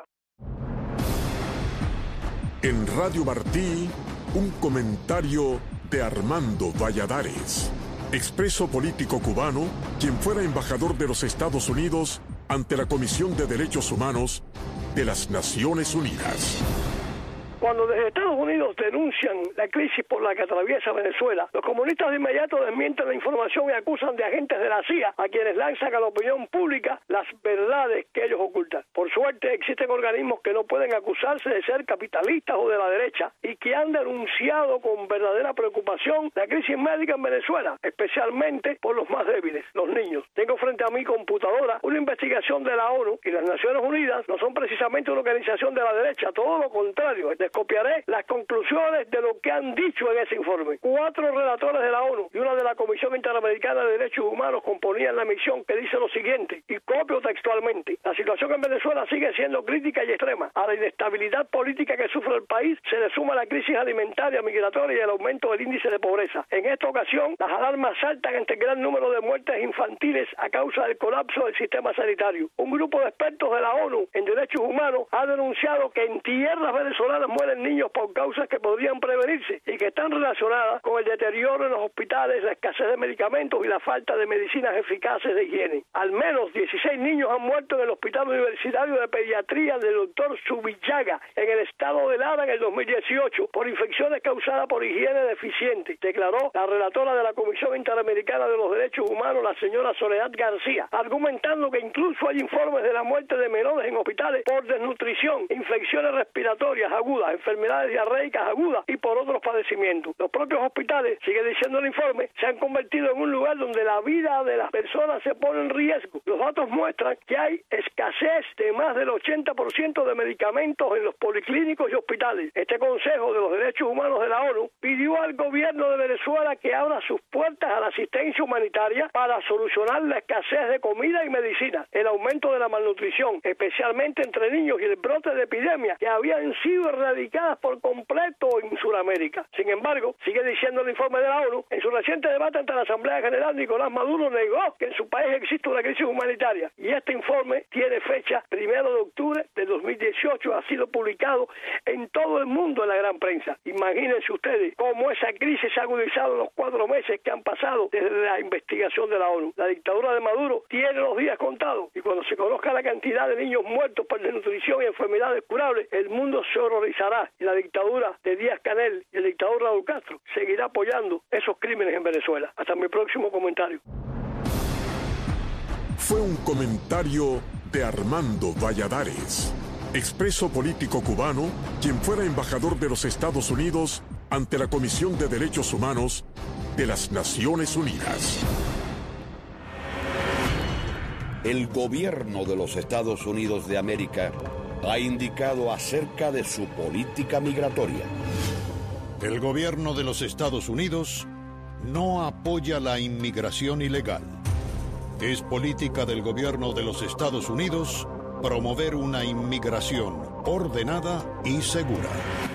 En Radio Martí, un comentario de Armando Valladares, expreso político cubano, quien fuera embajador de los Estados Unidos ante la Comisión de Derechos Humanos de las Naciones Unidas. Cuando desde Estados Unidos denuncian la crisis por la que atraviesa Venezuela, los comunistas de inmediato desmienten la información y acusan de agentes de la CIA a quienes lanzan a la opinión pública las verdades que ellos ocultan. Por suerte existen organismos que no pueden acusarse de ser capitalistas o de la derecha y que han denunciado con verdadera preocupación la crisis médica en Venezuela, especialmente por los más débiles, los niños. Tengo frente a mi computadora una investigación de la ONU y las Naciones Unidas no son precisamente una organización de la derecha, todo lo contrario. Les copiaré las conclusiones de lo que han dicho en ese informe. 4 relatores de la ONU y una de la Comisión Interamericana de Derechos Humanos componían la misión que dice lo siguiente, y copio textualmente: la situación en Venezuela sigue siendo crítica y extrema. A la inestabilidad política que sufre el país se le suma la crisis alimentaria, migratoria y el aumento del índice de pobreza. En esta ocasión, las alarmas saltan ante el gran número de muertes infantiles a causa del colapso del sistema sanitario. Un grupo de expertos de la ONU en derechos humanos ha denunciado que en tierras venezolanas mueren niños por causas que podrían prevenirse y que están relacionadas con el deterioro en los hospitales, la escasez de medicamentos y la falta de medicinas eficaces de higiene. Al menos 16 niños han muerto en el Hospital Universitario de Pediatría del Dr. Subillaga, en el estado de Lara, en el 2018, por infecciones causadas por higiene deficiente, declaró la relatora de la Comisión Interamericana de los Derechos Humanos, la señora Soledad García, argumentando que incluso hay informes de la muerte de menores en hospitales por desnutrición, infecciones respiratorias agudas, enfermedades diarreicas agudas y por otros padecimientos. Los propios hospitales, sigue diciendo el informe, se han convertido en un lugar donde la vida de las personas se pone en riesgo. Los datos muestran que hay escasez de más del 80% de medicamentos en los policlínicos y hospitales. Este Consejo de los Derechos Humanos de la ONU pidió al gobierno de Venezuela que abra sus puertas a la asistencia humanitaria para solucionar la escasez de comida y medicina, el aumento de la malnutrición, especialmente entre niños, y el brote de epidemias que habían sido erradicadas por completo en Sudamérica. Sin embargo, sigue diciendo el informe de la ONU, en su reciente debate ante la Asamblea General, Nicolás Maduro negó que en su país existe una crisis humanitaria, y este informe tiene fecha 1 de octubre de 2018, ha sido publicado en todo el mundo en la gran prensa. Imagínense ustedes cómo esa crisis se ha agudizado en los 4 meses que han pasado desde la investigación de la ONU. La dictadura de Maduro tiene los días contados, y cuando se conozca la cantidad de niños muertos por desnutrición y enfermedades curables, el mundo se horrorizará, y la dictadura de Díaz-Canel y el dictador Raúl Castro seguirá apoyando esos crímenes en Venezuela. Hasta mi próximo comentario. Fue un comentario de Armando Valladares, expreso político cubano, quien fuera embajador de los Estados Unidos ante la Comisión de Derechos Humanos de las Naciones Unidas. El gobierno de los Estados Unidos de América ha indicado acerca de su política migratoria. El gobierno de los Estados Unidos no apoya la inmigración ilegal. Es política del gobierno de los Estados Unidos promover una inmigración ordenada y segura.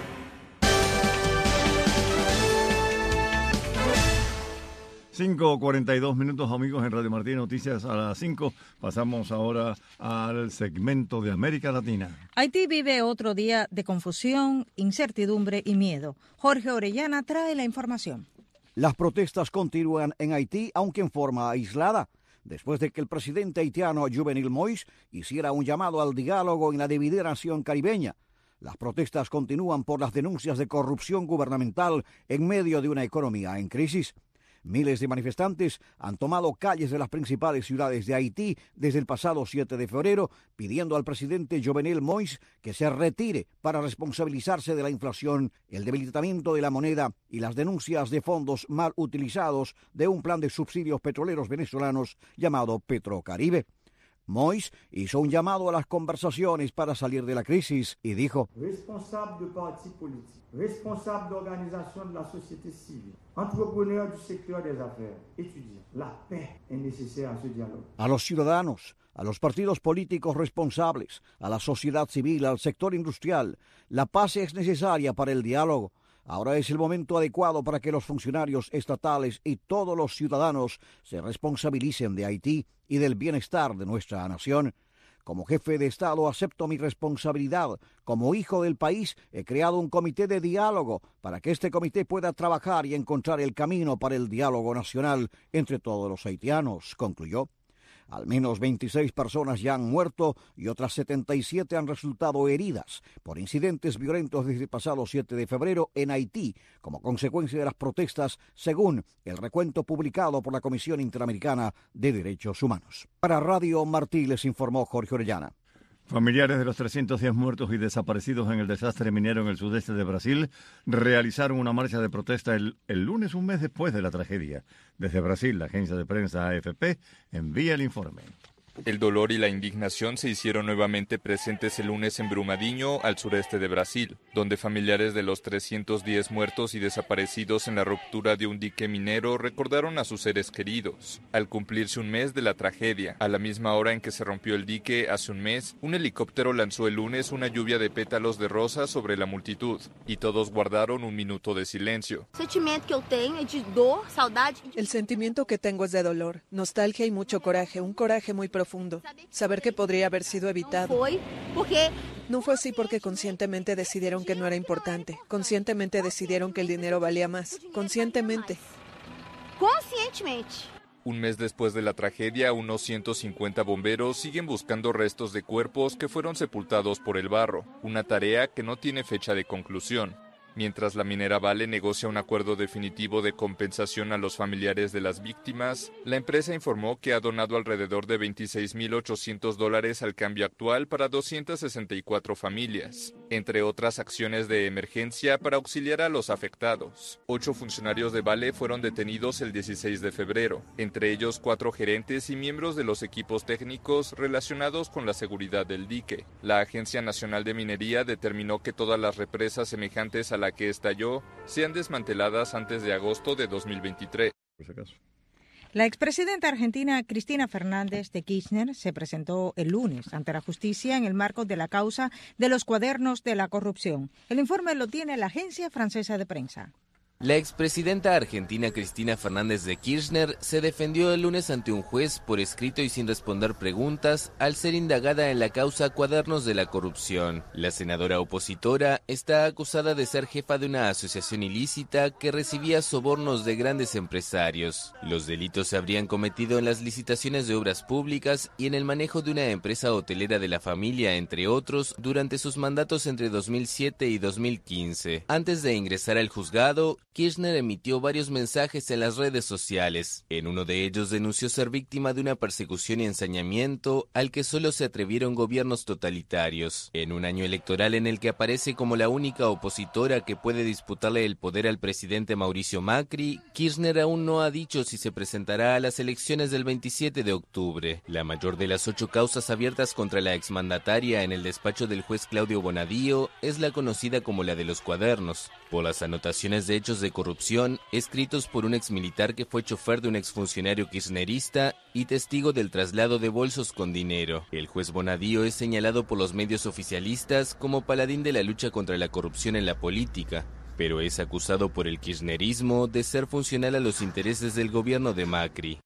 $5:42, amigos, en Radio Martí Noticias a las 5. Pasamos ahora al segmento de América Latina. Haití vive otro día de confusión, incertidumbre y miedo. Jorge Orellana trae la información. Las protestas continúan en Haití, aunque en forma aislada, después de que el presidente haitiano Jovenel Moïse hiciera un llamado al diálogo en la dividida nación caribeña. Las protestas continúan por las denuncias de corrupción gubernamental en medio de una economía en crisis. Miles de manifestantes han tomado calles de las principales ciudades de Haití desde el pasado 7 de febrero, pidiendo al presidente Jovenel Moïse que se retire para responsabilizarse de la inflación, el debilitamiento de la moneda y las denuncias de fondos mal utilizados de un plan de subsidios petroleros venezolanos llamado Petrocaribe. Moïse hizo un llamado a las conversaciones para salir de la crisis y dijo: responsable de partis políticos, responsable de organización de la société civile, entrepreneurs du secteur des affaires, étudiants, la paix es necesaria a ce diálogo. A los ciudadanos, a los partidos políticos responsables, a la sociedad civil, al sector industrial, la paz es necesaria para el diálogo. Ahora es el momento adecuado para que los funcionarios estatales y todos los ciudadanos se responsabilicen de Haití y del bienestar de nuestra nación. Como jefe de Estado acepto mi responsabilidad. Como hijo del país he creado un comité de diálogo para que este comité pueda trabajar y encontrar el camino para el diálogo nacional entre todos los haitianos, concluyó. Al menos 26 personas ya han muerto y otras 77 han resultado heridas por incidentes violentos desde el pasado 7 de febrero en Haití como consecuencia de las protestas, según el recuento publicado por la Comisión Interamericana de Derechos Humanos. Para Radio Martí les informó Jorge Orellana. Familiares de los 310 muertos y desaparecidos en el desastre minero en el sudeste de Brasil realizaron una marcha de protesta el lunes, un mes después de la tragedia. Desde Brasil, la agencia de prensa AFP envía el informe. El dolor y la indignación se hicieron nuevamente presentes el lunes en Brumadinho, al sureste de Brasil, donde familiares de los 310 muertos y desaparecidos en la ruptura de un dique minero recordaron a sus seres queridos. Al cumplirse un mes de la tragedia, a la misma hora en que se rompió el dique hace un mes, un helicóptero lanzó el lunes una lluvia de pétalos de rosa sobre la multitud, y todos guardaron un minuto de silencio. El sentimiento que tengo es de dolor, nostalgia y mucho coraje, un coraje muy profundo. Saber que podría haber sido evitado. No fue así porque conscientemente decidieron que no era importante. Conscientemente decidieron que el dinero valía más. Conscientemente. Un mes después de la tragedia, unos 150 bomberos siguen buscando restos de cuerpos que fueron sepultados por el barro, una tarea que no tiene fecha de conclusión. Mientras la minera Vale negocia un acuerdo definitivo de compensación a los familiares de las víctimas, la empresa informó que ha donado alrededor de $26.800 al cambio actual para 264 familias, entre otras acciones de emergencia para auxiliar a los afectados. 8 funcionarios de Vale fueron detenidos el 16 de febrero, entre ellos 4 gerentes y miembros de los equipos técnicos relacionados con la seguridad del dique. La Agencia Nacional de Minería determinó que todas las represas semejantes a la que estalló sean desmanteladas antes de agosto de 2023. La expresidenta argentina Cristina Fernández de Kirchner se presentó el lunes ante la justicia en el marco de la causa de los cuadernos de la corrupción. El informe lo tiene la agencia francesa de prensa. La expresidenta argentina Cristina Fernández de Kirchner se defendió el lunes ante un juez por escrito y sin responder preguntas al ser indagada en la causa Cuadernos de la Corrupción. La senadora opositora está acusada de ser jefa de una asociación ilícita que recibía sobornos de grandes empresarios. Los delitos se habrían cometido en las licitaciones de obras públicas y en el manejo de una empresa hotelera de la familia, entre otros, durante sus mandatos entre 2007 y 2015. Antes de ingresar al juzgado, Kirchner emitió varios mensajes en las redes sociales. En uno de ellos denunció ser víctima de una persecución y ensañamiento al que solo se atrevieron gobiernos totalitarios. En un año electoral en el que aparece como la única opositora que puede disputarle el poder al presidente Mauricio Macri, Kirchner aún no ha dicho si se presentará a las elecciones del 27 de octubre. La mayor de las 8 causas abiertas contra la exmandataria en el despacho del juez Claudio Bonadío es la conocida como la de los cuadernos, por las anotaciones de hechos de corrupción escritos por un exmilitar que fue chofer de un exfuncionario kirchnerista y testigo del traslado de bolsos con dinero. El juez Bonadío es señalado por los medios oficialistas como paladín de la lucha contra la corrupción en la política, pero es acusado por el kirchnerismo de ser funcional a los intereses del gobierno de Macri.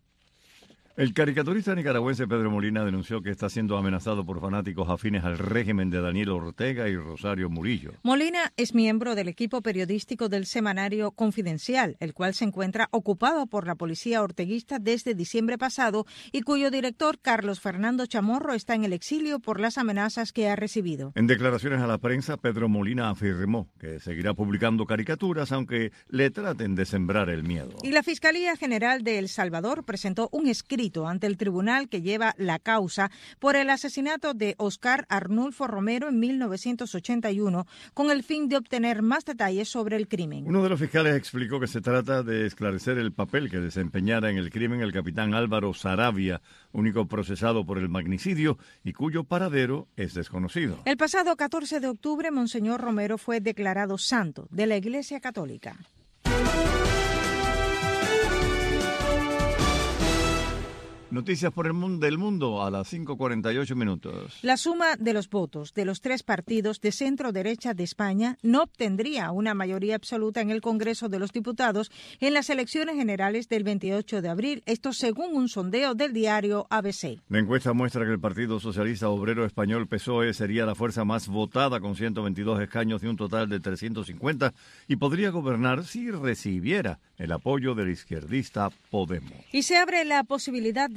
El caricaturista nicaragüense Pedro Molina denunció que está siendo amenazado por fanáticos afines al régimen de Daniel Ortega y Rosario Murillo. Molina es miembro del equipo periodístico del semanario Confidencial, el cual se encuentra ocupado por la policía orteguista desde diciembre pasado y cuyo director, Carlos Fernando Chamorro, está en el exilio por las amenazas que ha recibido. En declaraciones a la prensa, Pedro Molina afirmó que seguirá publicando caricaturas aunque le traten de sembrar el miedo. Y la Fiscalía General de El Salvador presentó un escrito ante el tribunal que lleva la causa por el asesinato de Oscar Arnulfo Romero en 1981 con el fin de obtener más detalles sobre el crimen. Uno de los fiscales explicó que se trata de esclarecer el papel que desempeñara en el crimen el capitán Álvaro Saravia, único procesado por el magnicidio y cuyo paradero es desconocido. El pasado 14 de octubre, Monseñor Romero fue declarado santo de la Iglesia Católica. Noticias por el mundo del mundo a las 5:48 minutos. La suma de los votos de los 3 partidos de centro derecha de España no obtendría una mayoría absoluta en el Congreso de los Diputados en las elecciones generales del 28 de abril, esto según un sondeo del diario ABC. La encuesta muestra que el Partido Socialista Obrero Español PSOE sería la fuerza más votada con 122 escaños de un total de 350 y podría gobernar si recibiera el apoyo del izquierdista Podemos. Y se abre la posibilidad de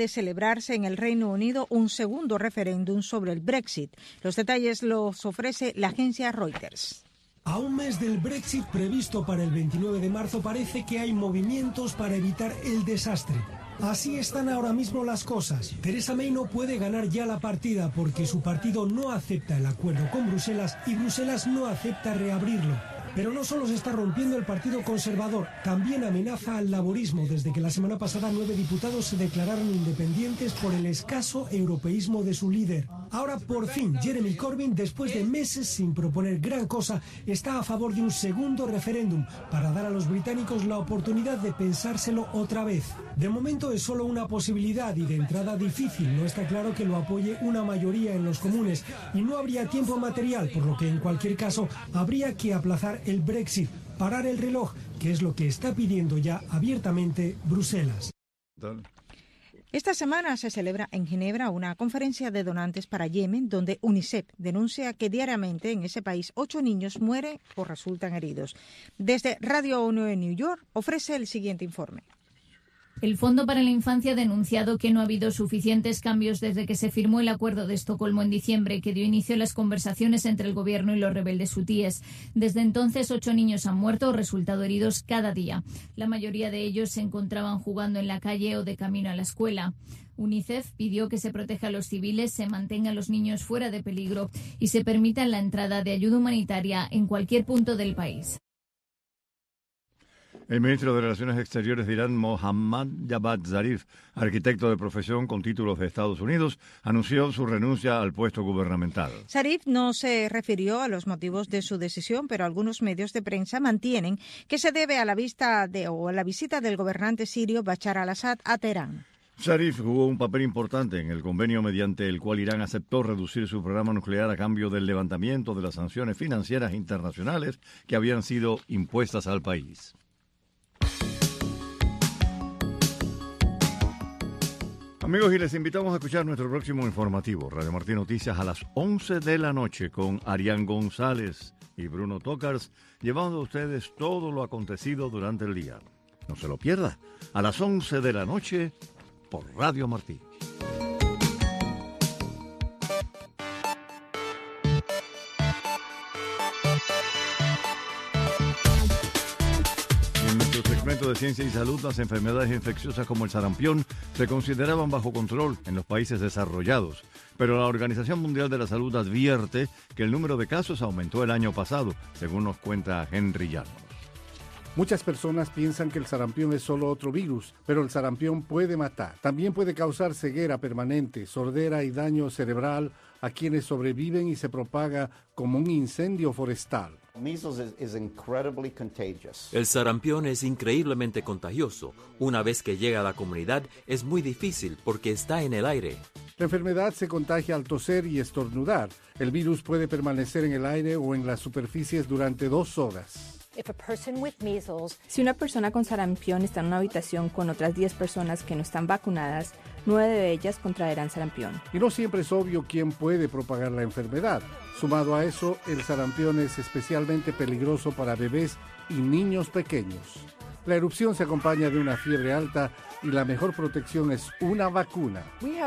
de celebrarse en el Reino Unido un segundo referéndum sobre el Brexit. Los detalles los ofrece la agencia Reuters. A un mes del Brexit previsto para el 29 de marzo parece que hay movimientos para evitar el desastre. Así están ahora mismo las cosas. Theresa May no puede ganar ya la partida porque su partido no acepta el acuerdo con Bruselas y Bruselas no acepta reabrirlo. Pero no solo se está rompiendo el Partido Conservador, también amenaza al laborismo desde que la semana pasada 9 diputados se declararon independientes por el escaso europeísmo de su líder. Ahora por fin Jeremy Corbyn, después de meses sin proponer gran cosa, está a favor de un segundo referéndum para dar a los británicos la oportunidad de pensárselo otra vez. De momento es solo una posibilidad y de entrada difícil, no está claro que lo apoye una mayoría en los comunes y no habría tiempo material, por lo que en cualquier caso habría que aplazar el Brexit, parar el reloj, que es lo que está pidiendo ya abiertamente Bruselas. Esta semana se celebra en Ginebra una conferencia de donantes para Yemen, donde UNICEF denuncia que diariamente en ese país 8 niños mueren o resultan heridos. Desde Radio ONU en New York ofrece el siguiente informe. El Fondo para la Infancia ha denunciado que no ha habido suficientes cambios desde que se firmó el Acuerdo de Estocolmo en diciembre, que dio inicio a las conversaciones entre el gobierno y los rebeldes hutíes. Desde entonces, 8 niños han muerto o resultado heridos cada día. La mayoría de ellos se encontraban jugando en la calle o de camino a la escuela. UNICEF pidió que se proteja a los civiles, se mantenga a los niños fuera de peligro y se permita la entrada de ayuda humanitaria en cualquier punto del país. El ministro de Relaciones Exteriores de Irán, Mohammad Javad Zarif, arquitecto de profesión con títulos de Estados Unidos, anunció su renuncia al puesto gubernamental. Zarif no se refirió a los motivos de su decisión, pero algunos medios de prensa mantienen que se debe a la visita del gobernante sirio Bashar al-Assad a Teherán. Zarif jugó un papel importante en el convenio mediante el cual Irán aceptó reducir su programa nuclear a cambio del levantamiento de las sanciones financieras internacionales que habían sido impuestas al país. Amigos, y les invitamos a escuchar nuestro próximo informativo, Radio Martín Noticias, a las 11 de la noche con Arián González y Bruno Tocars, llevando a ustedes todo lo acontecido durante el día. No se lo pierda, a las 11 de la noche por Radio Martín. De Ciencia y Salud, las enfermedades infecciosas como el sarampión se consideraban bajo control en los países desarrollados, pero la Organización Mundial de la Salud advierte que el número de casos aumentó el año pasado, según nos cuenta Henry Llanos. Muchas personas piensan que el sarampión es solo otro virus, pero el sarampión puede matar. También puede causar ceguera permanente, sordera y daño cerebral a quienes sobreviven y se propaga como un incendio forestal. El sarampión es increíblemente contagioso. Una vez que llega a la comunidad, es muy difícil porque está en el aire. La enfermedad se contagia al toser y estornudar. El virus puede permanecer en el aire o en las superficies durante 2 horas. Si una persona con sarampión está en una habitación con otras 10 personas que no están vacunadas, 9 de ellas contraerán sarampión. Y no siempre es obvio quién puede propagar la enfermedad. Sumado a eso, el sarampión es especialmente peligroso para bebés y niños pequeños. La erupción se acompaña de una fiebre alta y la mejor protección es una vacuna.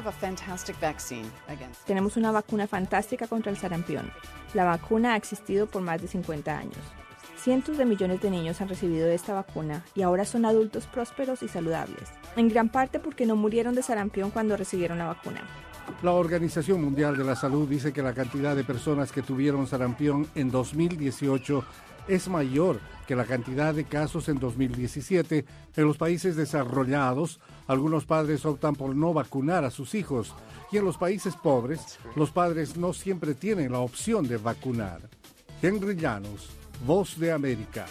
Tenemos una vacuna fantástica contra el sarampión. La vacuna ha existido por más de 50 años. Cientos de millones de niños han recibido esta vacuna y ahora son adultos prósperos y saludables, en gran parte porque no murieron de sarampión cuando recibieron la vacuna. La Organización Mundial de la Salud dice que la cantidad de personas que tuvieron sarampión en 2018 es mayor que la cantidad de casos en 2017. En los países desarrollados, algunos padres optan por no vacunar a sus hijos y en los países pobres, los padres no siempre tienen la opción de vacunar. Henry Llanos, Voz de América.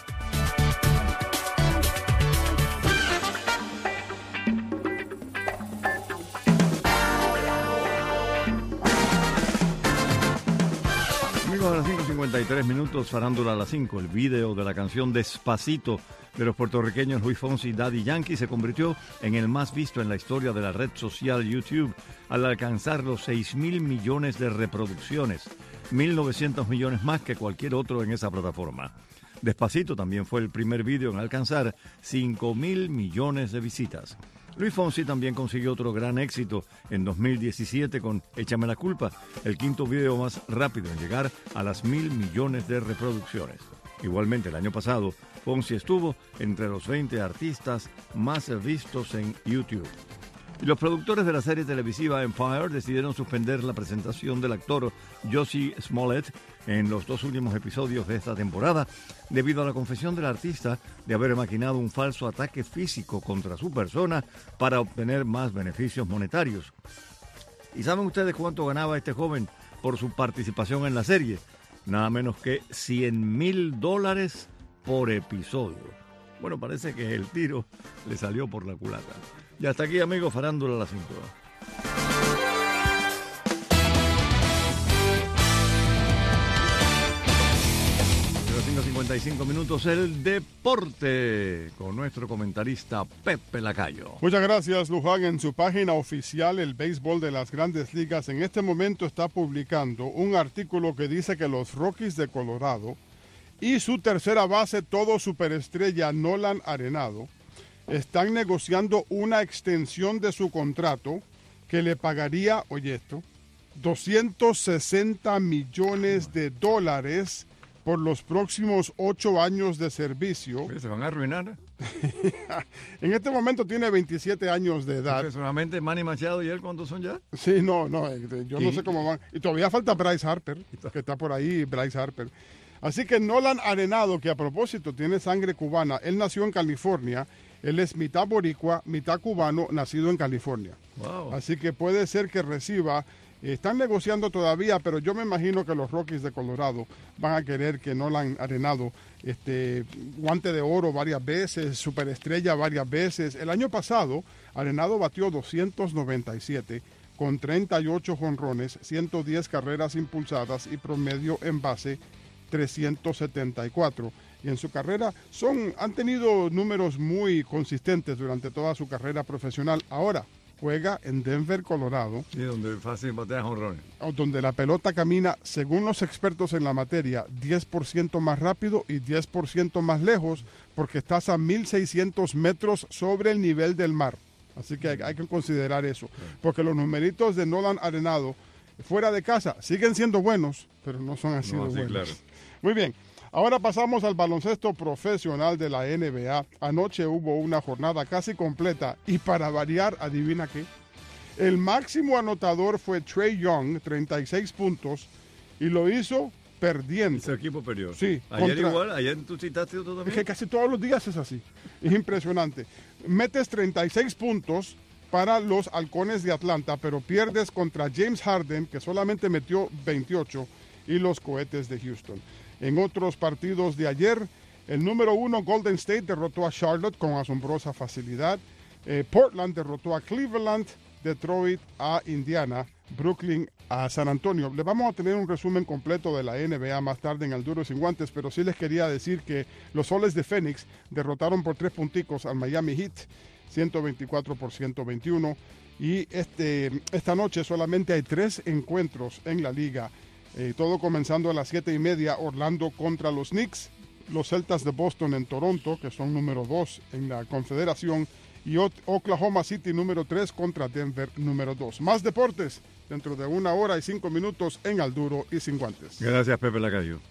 Amigos, a las 5:53, farándula a las 5. El video de la canción Despacito de los puertorriqueños Luis Fonsi y Daddy Yankee se convirtió en el más visto en la historia de la red social YouTube al alcanzar los 6.000 millones de reproducciones. 1.900 millones más que cualquier otro en esa plataforma. Despacito también fue el primer video en alcanzar 5.000 millones de visitas. Luis Fonsi también consiguió otro gran éxito en 2017 con Échame la culpa, el quinto video más rápido en llegar a las 1.000 millones de reproducciones. Igualmente, el año pasado, Fonsi estuvo entre los 20 artistas más vistos en YouTube. Y los productores de la serie televisiva Empire decidieron suspender la presentación del actor Jussie Smollett en los 2 últimos episodios de esta temporada debido a la confesión del artista de haber maquinado un falso ataque físico contra su persona para obtener más beneficios monetarios. ¿Y saben ustedes cuánto ganaba este joven por su participación en la serie? Nada menos que $100,000 por episodio. Bueno, parece que el tiro le salió por la culata. Y hasta aquí, amigos, Farándula a las 5. 55 minutos el deporte con nuestro comentarista Pepe Lacayo. Muchas gracias, Luján. En su página oficial, el béisbol de las Grandes Ligas en este momento está publicando un artículo que dice que los Rockies de Colorado y su tercera base, todo superestrella Nolan Arenado, están negociando una extensión de su contrato que le pagaría, oye esto, $260 millones por los próximos 8 años de servicio. Se van a arruinar. En este momento tiene 27 años de edad. Solamente Manny Machado y él, ¿cuántos son ya? Sí, no, yo no sé cómo van. Y todavía falta Bryce Harper, que está por ahí, Bryce Harper. Así que Nolan Arenado, que a propósito tiene sangre cubana, él nació en California, él es mitad boricua, mitad cubano, nacido en California. Wow. Así que puede ser que reciba. Están negociando todavía, pero yo me imagino que los Rockies de Colorado van a querer que Nolan Arenado guante de oro varias veces, superestrella varias veces. El año pasado, Arenado batió 297 con 38 jonrones, 110 carreras impulsadas y promedio en base 374. Y en su carrera han tenido números muy consistentes durante toda su carrera profesional. Ahora juega en Denver, Colorado. Sí, donde fácil batea jonrones. Donde la pelota camina, según los expertos en la materia, 10% más rápido y 10% más lejos, porque estás a 1.600 metros sobre el nivel del mar. Así que hay que considerar eso. Porque los numeritos de Nolan Arenado, fuera de casa, siguen siendo buenos, pero no son así de buenos. Claro. Muy bien. Ahora pasamos al baloncesto profesional de la NBA. Anoche hubo una jornada casi completa y para variar, adivina qué. El máximo anotador fue Trae Young, 36 puntos, y lo hizo perdiendo. Ese equipo perdió. Sí. Ayer igual, ayer tú citaste otro también. Es que casi todos los días es así. Es impresionante. Metes 36 puntos para los Halcones de Atlanta, pero pierdes contra James Harden, que solamente metió 28, y los Cohetes de Houston. En otros partidos de ayer, el número 1 Golden State derrotó a Charlotte con asombrosa facilidad. Portland derrotó a Cleveland, Detroit a Indiana, Brooklyn a San Antonio. Les vamos a tener un resumen completo de la NBA más tarde en Al Duro Sin Guantes, pero sí les quería decir que los Soles de Phoenix derrotaron por 3 punticos al Miami Heat, 124 por 121. Y esta noche solamente hay 3 encuentros en la liga. Todo comenzando a las 7:30, Orlando contra los Knicks, los Celtas de Boston en Toronto, que son número 2 en la Confederación, y Oklahoma City número 3 contra Denver número 2. Más deportes dentro de 1 hora y 5 minutos en Al Duro y Sin Guantes. Gracias, Pepe Lacayo.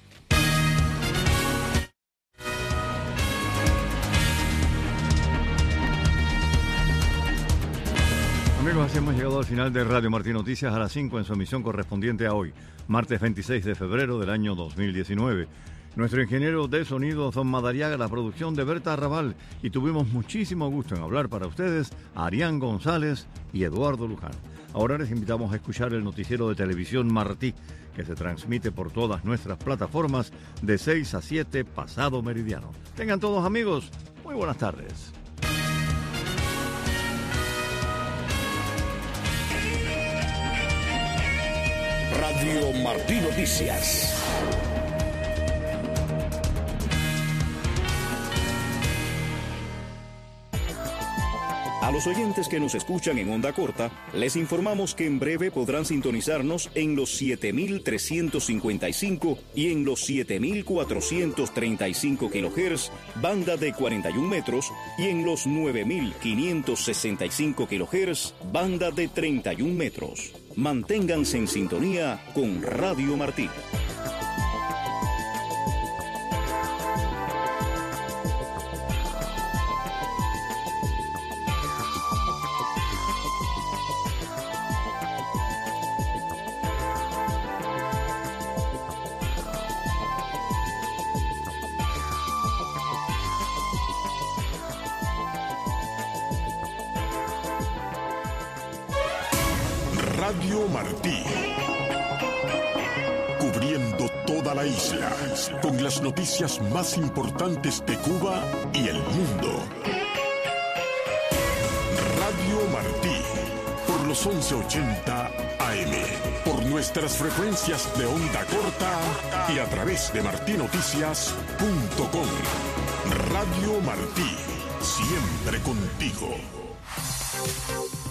Amigos, así hemos llegado al final de Radio Martín Noticias a las 5 en su emisión correspondiente a hoy, martes 26 de febrero del año 2019. Nuestro ingeniero de sonido, Don Madariaga, la producción de Berta Arrabal, y tuvimos muchísimo gusto en hablar para ustedes a Arián González y Eduardo Luján. Ahora les invitamos a escuchar el noticiero de televisión Martí, que se transmite por todas nuestras plataformas de 6 a 7 pasado meridiano. Tengan todos, amigos, muy buenas tardes. Radio Martí Noticias. A los oyentes que nos escuchan en onda corta, les informamos que en breve podrán sintonizarnos en los 7.355 y en los 7.435 kHz, banda de 41 metros, y en los 9.565 kHz, banda de 31 metros. Manténganse en sintonía con Radio Martí. Radio Martí, cubriendo toda la isla con las noticias más importantes de Cuba y el mundo. Radio Martí, por los 1180 AM, por nuestras frecuencias de onda corta y a través de martinoticias.com. Radio Martí, siempre contigo.